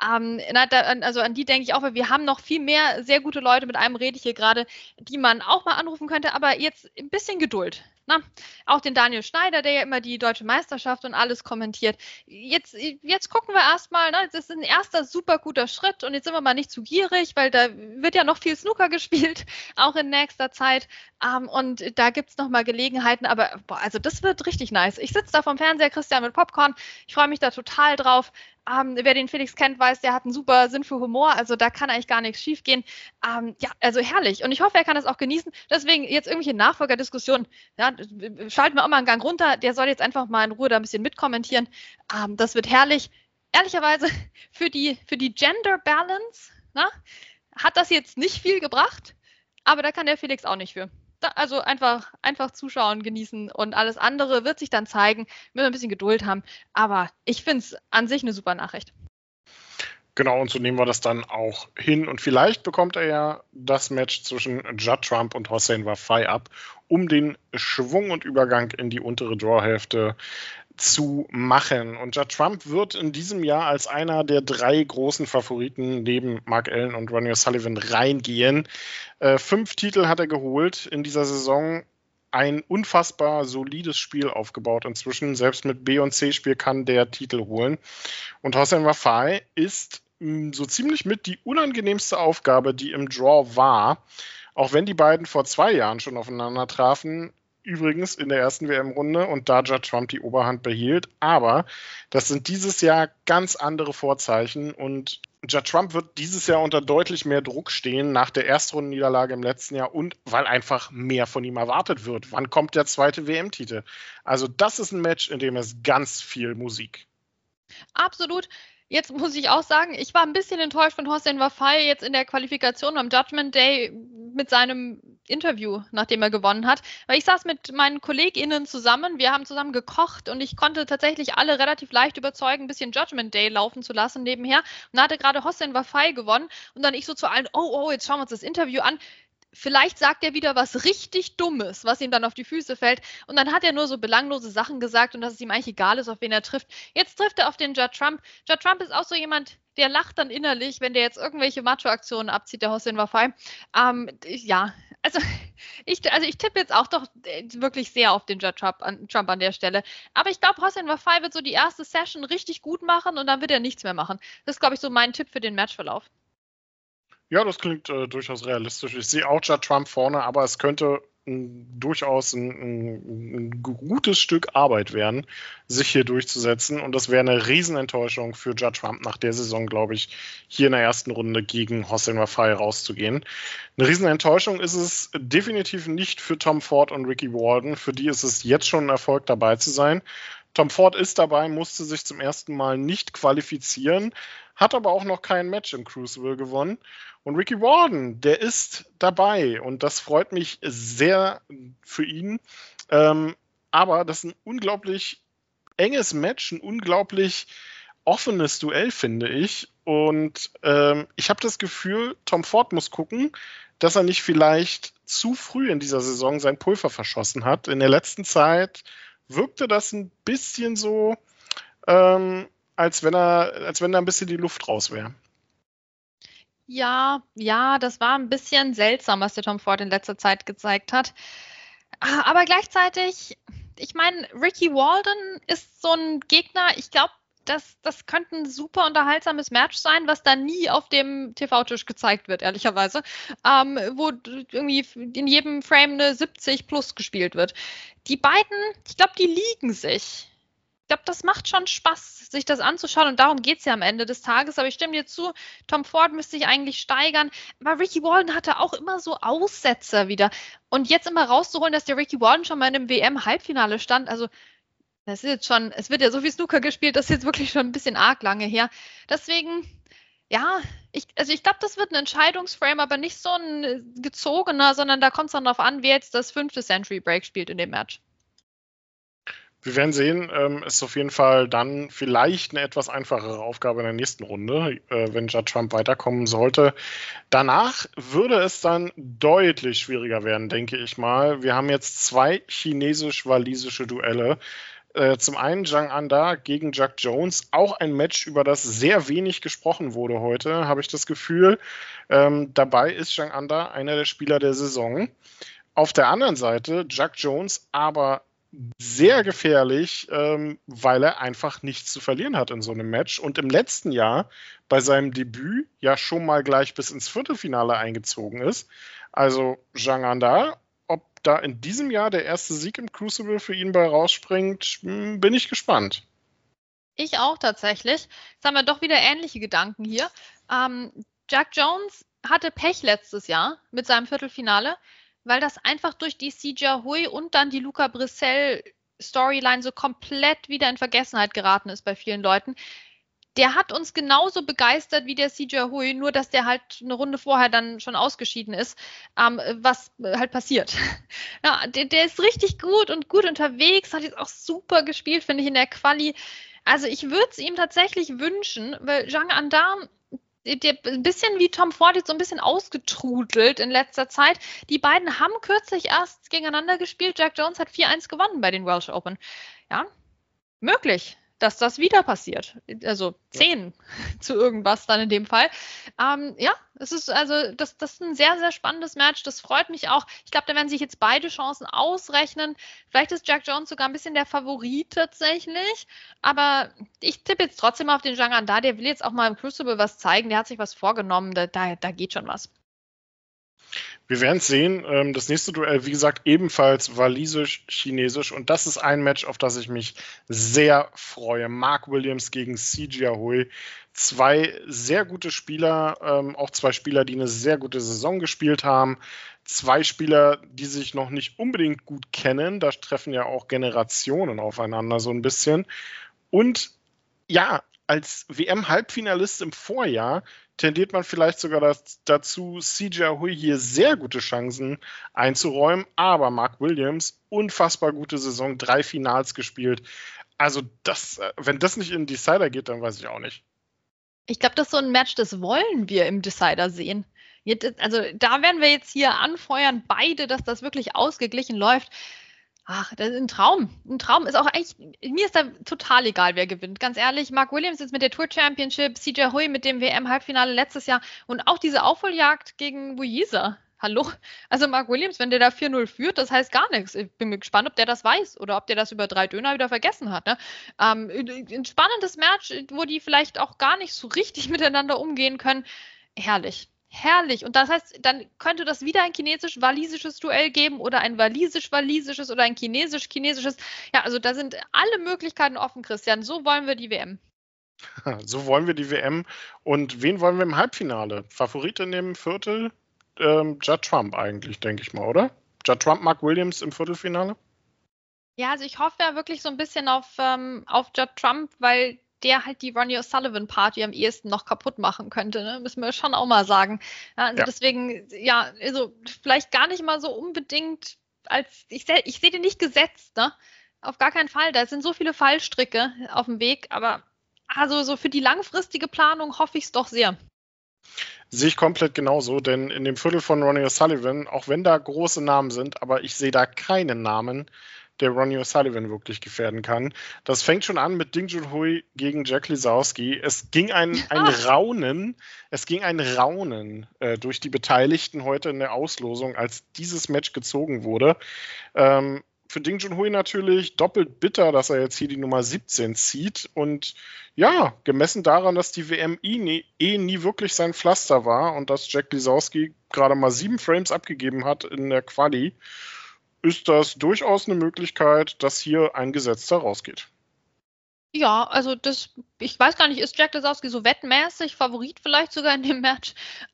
Also an die denke ich auch, weil wir haben noch viel mehr sehr gute Leute, mit einem rede ich hier gerade, die man auch mal anrufen könnte, aber jetzt ein bisschen Geduld. Na, auch den Daniel Schneider, der ja immer die Deutsche Meisterschaft und alles kommentiert. Jetzt gucken wir erstmal, ne? Das ist ein erster super guter Schritt und jetzt sind wir mal nicht zu gierig, weil da wird ja noch viel Snooker gespielt, auch in nächster Zeit. Und da gibt es nochmal Gelegenheiten, aber also das wird richtig nice. Ich sitze da vom Fernseher, Christian, mit Popcorn. Ich freue mich da total drauf. Wer den Felix kennt, weiß, der hat einen super Sinn für Humor, also da kann eigentlich gar nichts schief gehen. Ja, also herrlich. Und ich hoffe, er kann das auch genießen. Deswegen jetzt irgendwelche Nachfolgerdiskussionen, ja, schalten wir auch mal einen Gang runter. Der soll jetzt einfach mal in Ruhe da ein bisschen mitkommentieren. Das wird herrlich. Ehrlicherweise, für die Gender Balance, na, hat das jetzt nicht viel gebracht, aber da kann der Felix auch nicht für. Also einfach zuschauen, genießen und alles andere wird sich dann zeigen. Müssen wir ein bisschen Geduld haben. Aber ich finde es an sich eine super Nachricht. Genau, und so nehmen wir das dann auch hin. Und vielleicht bekommt er ja das Match zwischen Judd Trump und Hossein Wafai ab, um den Schwung und Übergang in die untere Draw-Hälfte zu machen. Und Judd Trump wird in diesem Jahr als einer der 3 großen Favoriten neben Mark Allen und Ronnie O'Sullivan reingehen. 5 Titel hat er geholt in dieser Saison. Ein unfassbar solides Spiel aufgebaut inzwischen. Selbst mit B- und C-Spiel kann der Titel holen. Und Hossein Wafai ist so ziemlich mit die unangenehmste Aufgabe, die im Draw war. Auch wenn die beiden vor 2 Jahren schon aufeinander trafen, übrigens in der ersten WM-Runde und da Judd Trump die Oberhand behielt. Aber das sind dieses Jahr ganz andere Vorzeichen und Judd Trump wird dieses Jahr unter deutlich mehr Druck stehen nach der Erstrundenniederlage im letzten Jahr und weil einfach mehr von ihm erwartet wird. Wann kommt der zweite WM-Titel? Also das ist ein Match, in dem es ganz viel Musik. Absolut. Jetzt muss ich auch sagen, ich war ein bisschen enttäuscht von Hossein Wafai jetzt in der Qualifikation am Judgment Day mit seinem Interview, nachdem er gewonnen hat. Weil ich saß mit meinen KollegInnen zusammen, wir haben zusammen gekocht und ich konnte tatsächlich alle relativ leicht überzeugen, ein bisschen Judgment Day laufen zu lassen nebenher. Und da hatte gerade Hossein Wafai gewonnen und dann ich so zu allen, oh, jetzt schauen wir uns das Interview an. vielleicht sagt er wieder was richtig Dummes, was ihm dann auf die Füße fällt. Und dann hat er nur so belanglose Sachen gesagt und dass es ihm eigentlich egal ist, auf wen er trifft. Jetzt trifft er auf den Judd Trump. Judd Trump ist auch so jemand, der lacht dann innerlich, wenn der jetzt irgendwelche Macho-Aktionen abzieht, der Hossein Wafai. Ja, also ich tippe jetzt auch doch wirklich sehr auf den Judd Trump an der Stelle. Aber ich glaube, Hossein Wafai wird so die erste Session richtig gut machen und dann wird er nichts mehr machen. Das ist, glaube ich, so mein Tipp für den Matchverlauf. Ja, das klingt durchaus realistisch. Ich sehe auch Judd Trump vorne, aber es könnte durchaus ein gutes Stück Arbeit werden, sich hier durchzusetzen. Und das wäre eine Riesenenttäuschung für Judd Trump nach der Saison, glaube ich, hier in der ersten Runde gegen Hossein Wafai rauszugehen. Eine Riesenenttäuschung ist es definitiv nicht für Tom Ford und Ricky Walden. Für die ist es jetzt schon ein Erfolg, dabei zu sein. Tom Ford ist dabei, musste sich zum ersten Mal nicht qualifizieren, hat aber auch noch kein Match im Crucible gewonnen. Und Ricky Walden, der ist dabei und das freut mich sehr für ihn. Aber das ist ein unglaublich enges Match, ein unglaublich offenes Duell, finde ich. Und ich habe das Gefühl, Tom Ford muss gucken, dass er nicht vielleicht zu früh in dieser Saison sein Pulver verschossen hat. In der letzten Zeit wirkte das ein bisschen so, als wenn da ein bisschen die Luft raus wäre. Ja, das war ein bisschen seltsam, was der Tom Ford in letzter Zeit gezeigt hat. Aber gleichzeitig, ich meine, Ricky Walden ist so ein Gegner, ich glaube, das könnte ein super unterhaltsames Match sein, was dann nie auf dem TV-Tisch gezeigt wird, ehrlicherweise, wo irgendwie in jedem Frame eine 70 plus gespielt wird. Die beiden, ich glaube, die liegen sich. Ich glaube, das macht schon Spaß, sich das anzuschauen und darum geht es ja am Ende des Tages. Aber ich stimme dir zu, Tom Ford müsste sich eigentlich steigern. Aber Ricky Walden hatte auch immer so Aussetzer wieder. Und jetzt immer rauszuholen, dass der Ricky Walden schon mal in einem WM-Halbfinale stand, also das ist jetzt schon, es wird ja so viel Snooker gespielt, das ist jetzt wirklich schon ein bisschen arg lange her. Deswegen, ja, ich glaube, das wird ein Entscheidungsframe, aber nicht so ein gezogener, sondern da kommt es dann darauf an, wer jetzt das 5. Century Break spielt in dem Match. Wir werden sehen, ist auf jeden Fall dann vielleicht eine etwas einfachere Aufgabe in der nächsten Runde, wenn Judd Trump weiterkommen sollte. Danach würde es dann deutlich schwieriger werden, denke ich mal. Wir haben jetzt 2 chinesisch-walisische Duelle. Zum einen Zhang Anda gegen Jack Jones, auch ein Match, über das sehr wenig gesprochen wurde heute, habe ich das Gefühl. Dabei ist Zhang Anda einer der Spieler der Saison. Auf der anderen Seite Jack Jones aber sehr gefährlich, weil er einfach nichts zu verlieren hat in so einem Match und im letzten Jahr bei seinem Debüt ja schon mal gleich bis ins Viertelfinale eingezogen ist. Also Zhang Anda, ob da in diesem Jahr der erste Sieg im Crucible für ihn bei rausspringt, bin ich gespannt. Ich auch tatsächlich. Jetzt haben wir doch wieder ähnliche Gedanken hier. Jack Jones hatte Pech letztes Jahr mit seinem Viertelfinale, weil das einfach durch die Si Jiahui und dann die Luca Brissell Storyline so komplett wieder in Vergessenheit geraten ist bei vielen Leuten. Der hat uns genauso begeistert wie der Si Jiahui, nur dass der halt eine Runde vorher dann schon ausgeschieden ist, was halt passiert. Ja, der ist richtig gut und gut unterwegs, hat jetzt auch super gespielt, finde ich, in der Quali. Also ich würde es ihm tatsächlich wünschen, weil Zhang Anda, der ein bisschen wie Tom Ford jetzt so ein bisschen ausgetrudelt in letzter Zeit. Die beiden haben kürzlich erst gegeneinander gespielt. Jack Jones hat 4-1 gewonnen bei den Welsh Open. Ja, möglich, dass das wieder passiert. Also 10 zu irgendwas dann in dem Fall. Ja, es ist also das ist ein sehr, sehr spannendes Match. Das freut mich auch. Ich glaube, da werden sich jetzt beide Chancen ausrechnen. Vielleicht ist Jack Jones sogar ein bisschen der Favorit tatsächlich. Aber ich tippe jetzt trotzdem auf den Zhang Anda. Der will jetzt auch mal im Crucible was zeigen. Der hat sich was vorgenommen. Da geht schon was. Wir werden es sehen. Das nächste Duell, wie gesagt, ebenfalls walisisch-chinesisch. Und das ist ein Match, auf das ich mich sehr freue. Mark Williams gegen Si Jiahui. 2 sehr gute Spieler, auch 2 Spieler, die eine sehr gute Saison gespielt haben. 2 Spieler, die sich noch nicht unbedingt gut kennen. Da treffen ja auch Generationen aufeinander so ein bisschen. Und ja, als WM-Halbfinalist im Vorjahr tendiert man vielleicht sogar dazu, Si Jiahui hier sehr gute Chancen einzuräumen. Aber Mark Williams, unfassbar gute Saison, 3 Finals gespielt. Also wenn das nicht in den Decider geht, dann weiß ich auch nicht. Ich glaube, das ist so ein Match, das wollen wir im Decider sehen. Also da werden wir jetzt hier anfeuern, beide, dass das wirklich ausgeglichen läuft. Ach, das ist ein Traum. Ein Traum ist auch eigentlich, mir ist da total egal, wer gewinnt. Ganz ehrlich, Mark Williams jetzt mit der Tour Championship, CJ Hui mit dem WM-Halbfinale letztes Jahr und auch diese Aufholjagd gegen Buiza. Hallo? Also Mark Williams, wenn der da 4-0 führt, das heißt gar nichts. Ich bin gespannt, ob der das weiß oder ob der das über 3 Döner wieder vergessen hat. Ne? Ein spannendes Match, wo die vielleicht auch gar nicht so richtig miteinander umgehen können. Herrlich. Herrlich. Und das heißt, dann könnte das wieder ein chinesisch-walisisches Duell geben oder ein walisisch-walisisches oder ein chinesisch-chinesisches. Ja, also da sind alle Möglichkeiten offen, Christian. So wollen wir die WM. So wollen wir die WM. Und wen wollen wir im Halbfinale? Favorit in dem Viertel? Judd Trump eigentlich, denke ich mal, oder? Judd Trump, Mark Williams im Viertelfinale? Ja, also ich hoffe ja wirklich so ein bisschen auf Judd Trump, weil der halt die Ronnie O'Sullivan-Party am ehesten noch kaputt machen könnte, ne? Müssen wir schon auch mal sagen. Ja, also deswegen, ja, also vielleicht gar nicht mal so unbedingt ich sehe den nicht gesetzt, ne? Auf gar keinen Fall. Da sind so viele Fallstricke auf dem Weg, aber also so für die langfristige Planung hoffe ich es doch sehr. Sehe ich komplett genauso, denn in dem Viertel von Ronnie O'Sullivan, auch wenn da große Namen sind, aber ich sehe da keinen Namen, der Ronnie O'Sullivan wirklich gefährden kann. Das fängt schon an mit Ding Junhui gegen Jack Lisowski. Es ging ein Raunen durch die Beteiligten heute in der Auslosung, als dieses Match gezogen wurde. Für Ding Junhui natürlich doppelt bitter, dass er jetzt hier die Nummer 17 zieht. Und ja, gemessen daran, dass die WM nie wirklich sein Pflaster war und dass Jack Lisowski gerade mal 7 Frames abgegeben hat in der Quali, ist das durchaus eine Möglichkeit, dass hier ein Gesetzter rausgeht. Ja, also ich weiß gar nicht, ist Jack Lisowski so wettmäßig Favorit vielleicht sogar in dem Match?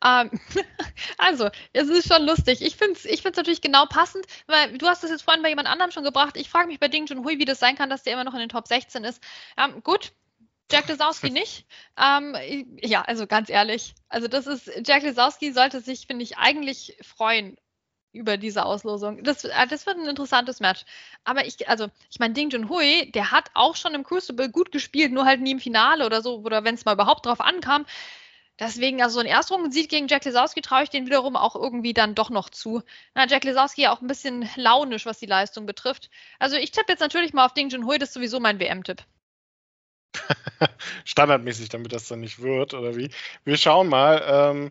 Also, es ist schon lustig. Ich find's natürlich genau passend, weil du hast das jetzt vorhin bei jemand anderem schon gebracht. Ich frage mich bei Ding Junhui, wie das sein kann, dass der immer noch in den Top 16 ist. Gut, Jack Lisowski nicht. Ja, also ganz ehrlich, also Jack Lisowski sollte sich, finde ich, eigentlich freuen über diese Auslosung. Das wird ein interessantes Match. Aber ich meine, Ding Junhui, der hat auch schon im Crucible gut gespielt, nur halt nie im Finale oder so, oder wenn es mal überhaupt drauf ankam. Deswegen, also so ein Erstrundensieg gegen Jack Lisowski traue ich den wiederum auch irgendwie dann doch noch zu. Jack Lisowski ja auch ein bisschen launisch, was die Leistung betrifft. Also ich tippe jetzt natürlich mal auf Ding Junhui, das ist sowieso mein WM-Tipp. Standardmäßig, damit das dann nicht wird, oder wie? Wir schauen mal.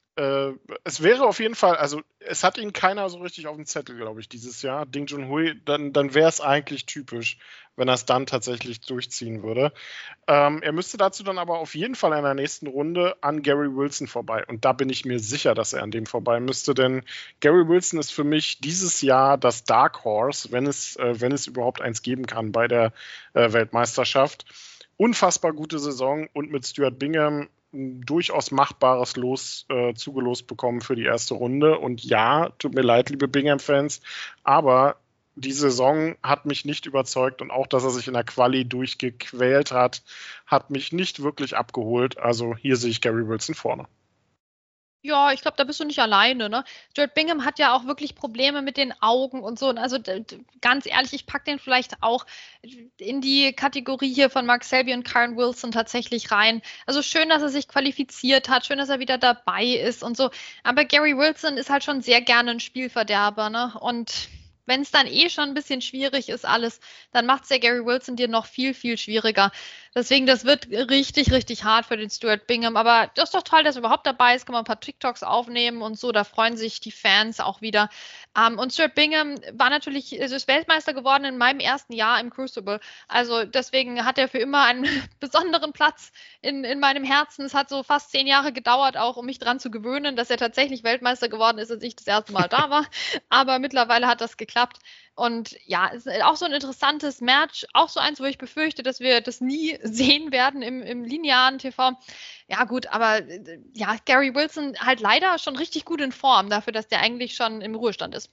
Es wäre auf jeden Fall, also es hat ihn keiner so richtig auf dem Zettel, glaube ich, dieses Jahr. Ding Junhui, dann wäre es eigentlich typisch, wenn er es dann tatsächlich durchziehen würde. Er müsste dazu dann aber auf jeden Fall in der nächsten Runde an Gary Wilson vorbei. Und da bin ich mir sicher, dass er an dem vorbei müsste, denn Gary Wilson ist für mich dieses Jahr das Dark Horse, wenn es überhaupt eins geben kann bei der Weltmeisterschaft. Unfassbar gute Saison und mit Stuart Bingham ein durchaus machbares Los zugelost bekommen für die erste Runde. Und ja, tut mir leid, liebe Bingham-Fans, aber die Saison hat mich nicht überzeugt und auch, dass er sich in der Quali durchgequält hat mich nicht wirklich abgeholt. Also hier sehe ich Gary Wilson vorne. Ja, ich glaube, da bist du nicht alleine, ne? Stuart Bingham hat ja auch wirklich Probleme mit den Augen und so. Und also ganz ehrlich, ich packe den vielleicht auch in die Kategorie hier von Mark Selby und Karen Wilson tatsächlich rein. Also schön, dass er sich qualifiziert hat, schön, dass er wieder dabei ist und so. Aber Gary Wilson ist halt schon sehr gerne ein Spielverderber, ne? Und wenn es dann schon ein bisschen schwierig ist alles, dann macht es der Gary Wilson dir noch viel, viel schwieriger. Deswegen, das wird richtig, richtig hart für den Stuart Bingham. Aber das ist doch toll, dass er überhaupt dabei ist. Kann man ein paar TikToks aufnehmen und so. Da freuen sich die Fans auch wieder. Und Stuart Bingham ist Weltmeister geworden in meinem ersten Jahr im Crucible. Also deswegen hat er für immer einen besonderen Platz in meinem Herzen. Es hat so fast 10 Jahre gedauert, auch um mich dran zu gewöhnen, dass er tatsächlich Weltmeister geworden ist, als ich das erste Mal da war. Aber mittlerweile hat das geklappt. Und ja, es ist auch so ein interessantes Match, auch so eins, wo ich befürchte, dass wir das nie sehen werden im linearen TV. Ja gut, aber ja, Gary Wilson halt leider schon richtig gut in Form dafür, dass der eigentlich schon im Ruhestand ist.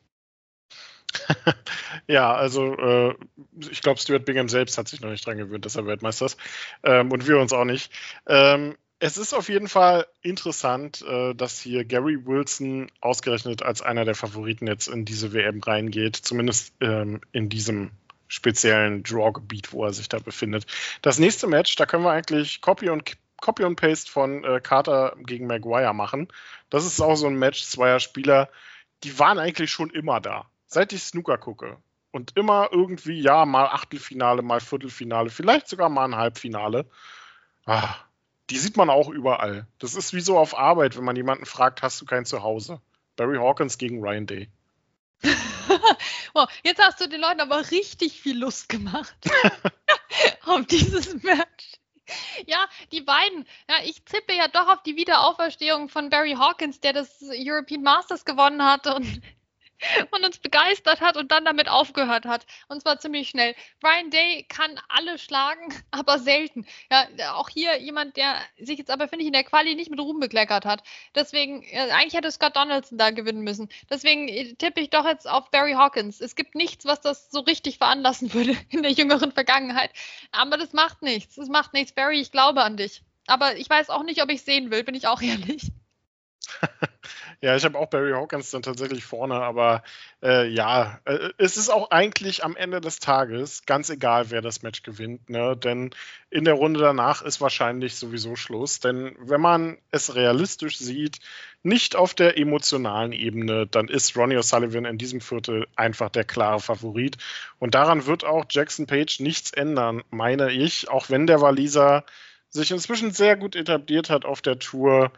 Ja, also ich glaube, Stuart Bingham selbst hat sich noch nicht dran gewöhnt, dass er Weltmeister ist und wir uns auch nicht. Es ist auf jeden Fall interessant, dass hier Gary Wilson ausgerechnet als einer der Favoriten jetzt in diese WM reingeht, zumindest in diesem speziellen Draw-Gebiet, wo er sich da befindet. Das nächste Match, da können wir eigentlich Copy und Paste von Carter gegen Maguire machen. Das ist auch so ein Match zweier Spieler, die waren eigentlich schon immer da, seit ich Snooker gucke. Und immer irgendwie, ja, mal Achtelfinale, mal Viertelfinale, vielleicht sogar mal ein Halbfinale. Die sieht man auch überall. Das ist wie so auf Arbeit, wenn man jemanden fragt, hast du kein Zuhause? Barry Hawkins gegen Ryan Day. Wow, jetzt hast du den Leuten aber richtig viel Lust gemacht auf dieses Match. Ja, die beiden. Ja, ich tippe ja doch auf die Wiederauferstehung von Barry Hawkins, der das European Masters gewonnen hat und uns begeistert hat und dann damit aufgehört hat. Und zwar ziemlich schnell. Ryan Day kann alle schlagen, aber selten. Ja, auch hier jemand, der sich jetzt aber, finde ich, in der Quali nicht mit Ruhm bekleckert hat. Deswegen, eigentlich hätte Scott Donaldson da gewinnen müssen. Deswegen tippe ich doch jetzt auf Barry Hawkins. Es gibt nichts, was das so richtig veranlassen würde in der jüngeren Vergangenheit. Aber das macht nichts. Das macht nichts. Barry, ich glaube an dich. Aber ich weiß auch nicht, ob ich sehen will, bin ich auch ehrlich. Ja, ich habe auch Barry Hawkins dann tatsächlich vorne, aber es ist auch eigentlich am Ende des Tages ganz egal, wer das Match gewinnt, ne? Denn in der Runde danach ist wahrscheinlich sowieso Schluss, denn wenn man es realistisch sieht, nicht auf der emotionalen Ebene, dann ist Ronnie O'Sullivan in diesem Viertel einfach der klare Favorit und daran wird auch Jackson Page nichts ändern, meine ich, auch wenn der Waliser sich inzwischen sehr gut etabliert hat auf der Tour,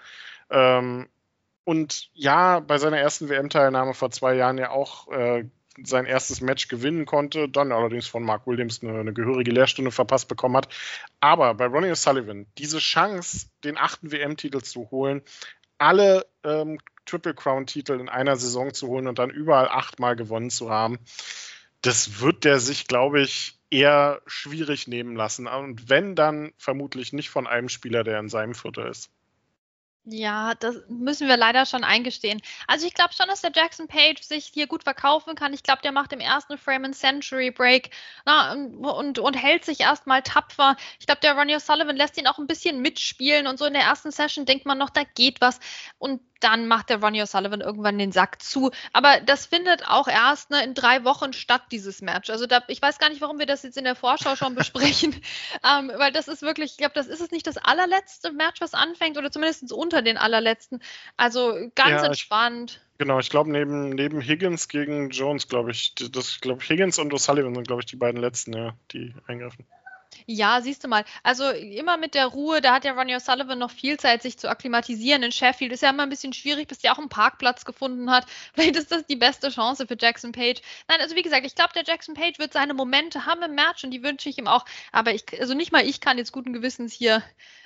und ja, bei seiner ersten WM-Teilnahme vor 2 Jahren ja auch sein erstes Match gewinnen konnte, dann allerdings von Mark Williams eine gehörige Lehrstunde verpasst bekommen hat. Aber bei Ronnie O'Sullivan, diese Chance, den 8. WM-Titel zu holen, alle Triple Crown-Titel in einer Saison zu holen und dann überall 8-mal gewonnen zu haben, das wird der sich, glaube ich, eher schwierig nehmen lassen. Und wenn, dann vermutlich nicht von einem Spieler, der in seinem Viertel ist. Ja, das müssen wir leider schon eingestehen. Also ich glaube schon, dass der Jackson Page sich hier gut verkaufen kann. Ich glaube, der macht im ersten Frame einen Century Break und hält sich erstmal tapfer. Ich glaube, der Ronnie O'Sullivan lässt ihn auch ein bisschen mitspielen und so in der ersten Session denkt man noch, da geht was. Und dann macht der Ronnie O'Sullivan irgendwann den Sack zu. Aber das findet auch erst in 3 Wochen statt, dieses Match. Also ich weiß gar nicht, warum wir das jetzt in der Vorschau schon besprechen, weil das ist wirklich, ich glaube, das ist es nicht das allerletzte Match, was anfängt oder zumindest unter den allerletzten. Also ganz entspannt. Genau, ich glaube, neben Higgins gegen Jones, glaube ich, Higgins und O'Sullivan sind, glaube ich, die beiden letzten, ja, die eingreifen. Ja, siehst du mal. Also immer mit der Ruhe, da hat ja Ronnie O'Sullivan noch viel Zeit, sich zu akklimatisieren in Sheffield. Ist ja immer ein bisschen schwierig, bis der auch einen Parkplatz gefunden hat. Vielleicht ist das die beste Chance für Jackson Page. Nein, also wie gesagt, ich glaube, der Jackson Page wird seine Momente haben im Match und die wünsche ich ihm auch. Aber nicht mal ich kann jetzt guten Gewissens hier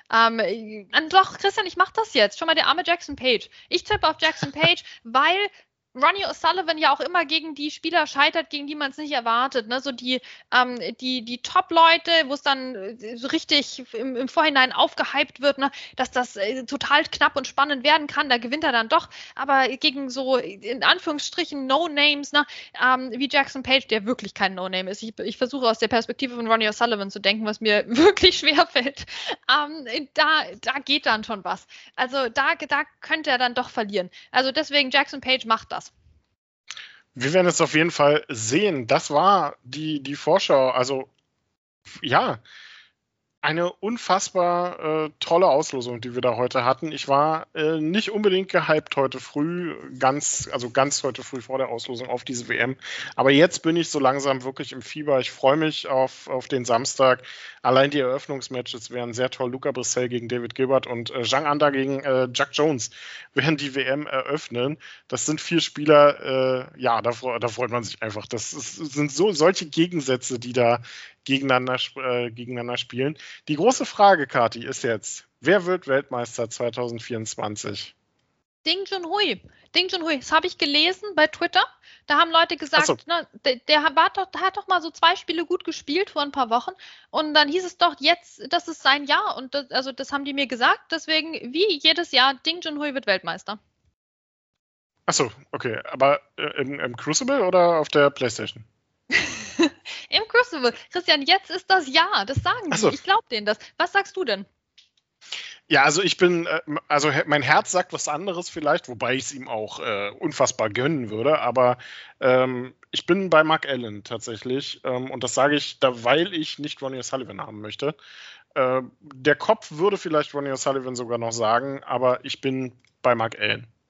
doch, Christian, ich mache das jetzt. Schon mal der arme Jackson Page. Ich tippe auf Jackson Page, weil Ronnie O'Sullivan ja auch immer gegen die Spieler scheitert, gegen die man es nicht erwartet. Ne? So die Top-Leute, wo es dann so richtig im Vorhinein aufgehypt wird, ne? Dass das total knapp und spannend werden kann. Da gewinnt er dann doch. Aber gegen so in Anführungsstrichen No-Names, ne? Wie Jackson Page, der wirklich kein No-Name ist. Ich versuche aus der Perspektive von Ronnie O'Sullivan zu denken, was mir wirklich schwer fällt. Da geht dann schon was. Also da könnte er dann doch verlieren. Also deswegen Jackson Page macht das. Wir werden es auf jeden Fall sehen. Das war die Vorschau. Also, ja, eine unfassbar tolle Auslosung, die wir da heute hatten. Ich war nicht unbedingt gehypt heute früh, ganz heute früh vor der Auslosung auf diese WM. Aber jetzt bin ich so langsam wirklich im Fieber. Ich freue mich auf den Samstag. Allein die Eröffnungsmatches wären sehr toll. Luca Brissell gegen David Gilbert und Zhang Anda gegen Jack Jones werden die WM eröffnen. Das sind 4 Spieler, da freut man sich einfach. Sind solche Gegensätze, die da gegeneinander spielen. Die große Frage, Kathi, ist jetzt, wer wird Weltmeister 2024? Ding Junhui, das habe ich gelesen bei Twitter. Da haben Leute gesagt, so. Ne, der hat doch mal so 2 Spiele gut gespielt vor ein paar Wochen und dann hieß es doch jetzt, das ist sein Jahr und das haben die mir gesagt. Deswegen, wie jedes Jahr, Ding Junhui wird Weltmeister. Achso, okay. Aber im Crucible oder auf der PlayStation? Im Crucible. Christian, jetzt ist das Jahr. Das sagen die. Ich glaube denen das. Was sagst du denn? Ja, also ich bin, mein Herz sagt was anderes vielleicht, wobei ich es ihm auch unfassbar gönnen würde, aber ich bin bei Mark Allen tatsächlich und das sage ich, weil ich nicht Ronnie O'Sullivan haben möchte. Der Kopf würde vielleicht Ronnie O'Sullivan sogar noch sagen, aber ich bin bei Mark Allen.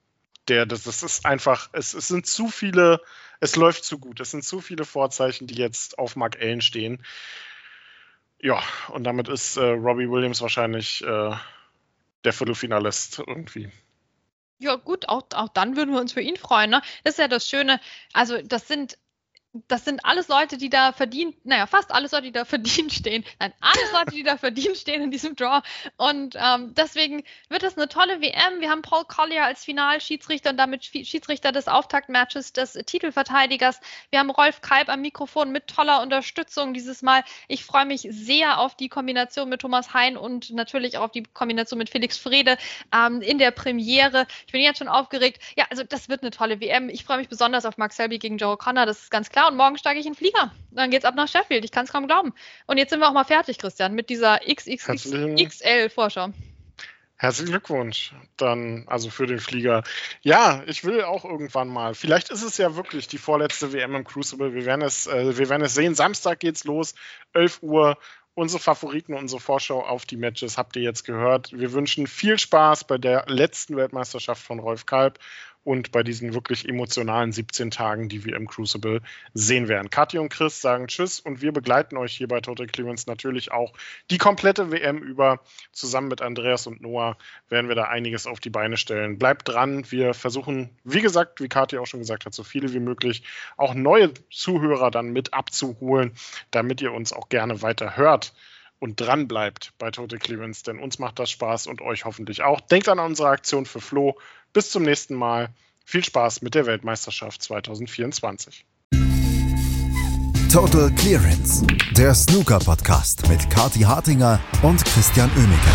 das ist einfach, es sind zu viele, es läuft zu gut. Es sind zu viele Vorzeichen, die jetzt auf Mark Allen stehen. Ja, und damit ist Robbie Williams wahrscheinlich der Viertelfinalist irgendwie. Ja gut, auch dann würden wir uns für ihn freuen. Ne? Das ist ja das Schöne. Also das sind alles Leute, die da verdient, fast alles Leute, die da verdient stehen. Nein, alles Leute, die da verdient stehen in diesem Draw. Und deswegen wird das eine tolle WM. Wir haben Paul Collier als Finalschiedsrichter und damit Schiedsrichter des Auftaktmatches des Titelverteidigers. Wir haben Rolf Kalb am Mikrofon mit toller Unterstützung dieses Mal. Ich freue mich sehr auf die Kombination mit Thomas Hein und natürlich auch auf die Kombination mit Felix Frede in der Premiere. Ich bin jetzt schon aufgeregt. Ja, also das wird eine tolle WM. Ich freue mich besonders auf Mark Selby gegen Joe O'Connor, das ist ganz klar. Und morgen steige ich in den Flieger. Dann geht's ab nach Sheffield. Ich kann es kaum glauben. Und jetzt sind wir auch mal fertig, Christian, mit dieser XXXL-Vorschau. Herzlichen Glückwunsch dann, also für den Flieger. Ja, ich will auch irgendwann mal. Vielleicht ist es ja wirklich die vorletzte WM im Crucible. Wir werden es sehen. Samstag geht's los, 11 Uhr. Unsere Favoriten, unsere Vorschau auf die Matches habt ihr jetzt gehört. Wir wünschen viel Spaß bei der letzten Weltmeisterschaft von Rolf Kalb und bei diesen wirklich emotionalen 17 Tagen, die wir im Crucible sehen werden. Kathi und Chris sagen Tschüss und wir begleiten euch hier bei Total Clearance natürlich auch die komplette WM über. Zusammen mit Andreas und Noah werden wir da einiges auf die Beine stellen. Bleibt dran, wir versuchen, wie gesagt, wie Kathi auch schon gesagt hat, so viele wie möglich auch neue Zuhörer dann mit abzuholen, damit ihr uns auch gerne weiter hört und dran bleibt bei Total Clearance, denn uns macht das Spaß und euch hoffentlich auch. Denkt an unsere Aktion für Flo. Bis zum nächsten Mal. Viel Spaß mit der Weltmeisterschaft 2024. Total Clearance, der Snooker-Podcast mit Kathi Hartinger und Christian Oemeke.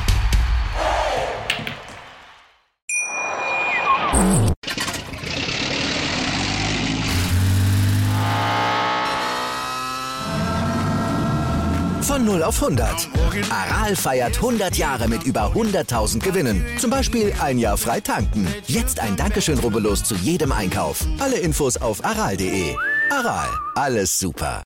Von 0 auf 100. Aral feiert 100 Jahre mit über 100.000 Gewinnen. Zum Beispiel ein Jahr frei tanken. Jetzt ein Dankeschön, rubbellos zu jedem Einkauf. Alle Infos auf aral.de. Aral, alles super.